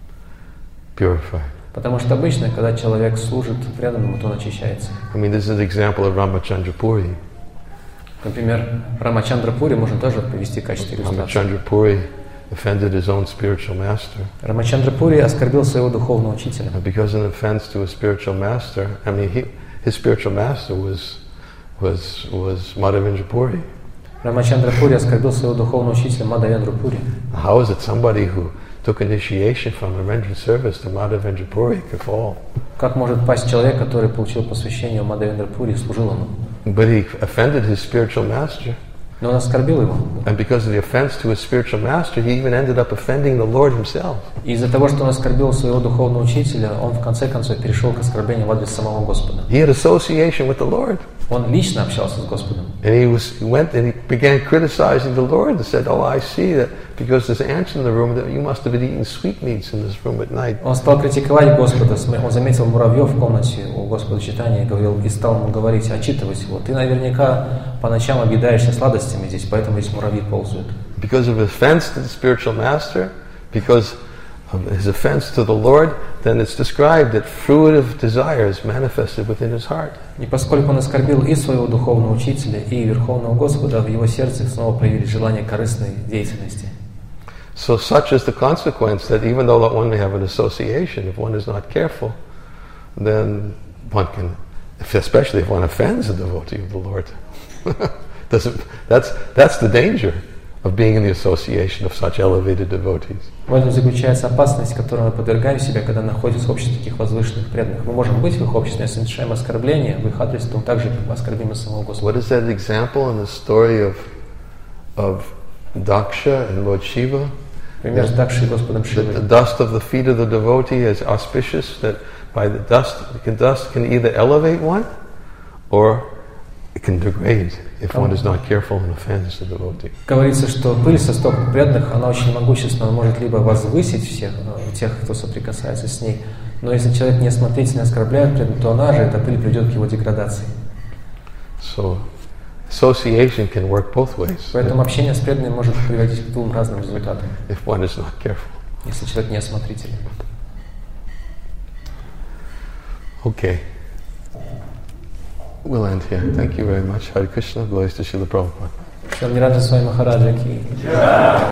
purified. Потому что обычно, когда человек служит преданному, то он очищается. I mean, this is an example of Ramachandra Puri. Например, Рамачандра Пури можно тоже привести в качестве иллюстрации. Ramachandra Puri offended his own spiritual master. Рамачандра Пури оскорбил своего духовного учителя. And because of an offense to his spiritual master, I mean, he, his spiritual master was was was Madhavendra Puri. Рамачандра Пури оскорбил своего духовного учителя Мадхавендру Пури. How is it somebody who took initiation from Narendra service to Madhavendra Puri could fall? Как может пасть человек, который получил посвящение у Мадхавендра Пури и служил ему? But he offended his spiritual master. Но он оскорбил его. And because of the offense to his spiritual master, he even ended up offending the Lord himself. И из-за того, что он оскорбил своего духовного учителя, он в конце концов перешел к оскорблению в адрес самого Господа. He had association with the Lord. Он лично общался с Господом. And he was he went and he began criticizing the Lord and said, "Oh, I see that because there's ants in the room that you must have been eating sweetmeats in this room at night." Он стал критиковать Господа, он заметил муравьев в комнате у Господа читания и говорил, и стал ему говорить, отчитывать его. Ты наверняка по ночам объедаешься сладостями здесь, поэтому здесь муравьи ползают. Because of offense to the spiritual master, because of his offense to the Lord, then it's described that fruitive desires manifested within his heart. И поскольку он оскорбил и своего духовного учителя, и Верховного Господа, в его сердце снова проявились желания корыстной деятельности. So such is the consequence that even though one may have an association, if one is not careful, then one can, if, especially if one offends a devotee of the Lord, doesn't, that's, that's the danger of being in the association of such elevated devotees. В этом заключается опасность, которой мы подвергаем себя, когда находимся в обществе таких возвышенных преданных. Мы можем быть в их обществе, если совершаем оскорбление в их адрес, то мы также оскорбим и самого Господа. What is that example in the story of, of Daksha and Lord Shiva? Пример с Дакшей и Господом The, Шивой. the dust of the feet of the devotee is auspicious, that by the dust, the dust can either elevate one or it can degrade if one is not careful and offends the devotee. Говорится, что пыль со стоп преданных, она очень могущественна, она может либо возвысить всех, тех, кто соприкасается с ней, но если человек неосмотрительно оскорбляет преданных, то она же, эта пыль, придет к его деградации. So association can work both ways Поэтому общение с преданными может приводить к двум разным результатам, if one is not careful. если человек неосмотрителен. Okay. We'll end here. Thank you very much. Hare Krishna. Glories to Srila Prabhupada. Шри Радха Свами Махараджа ки.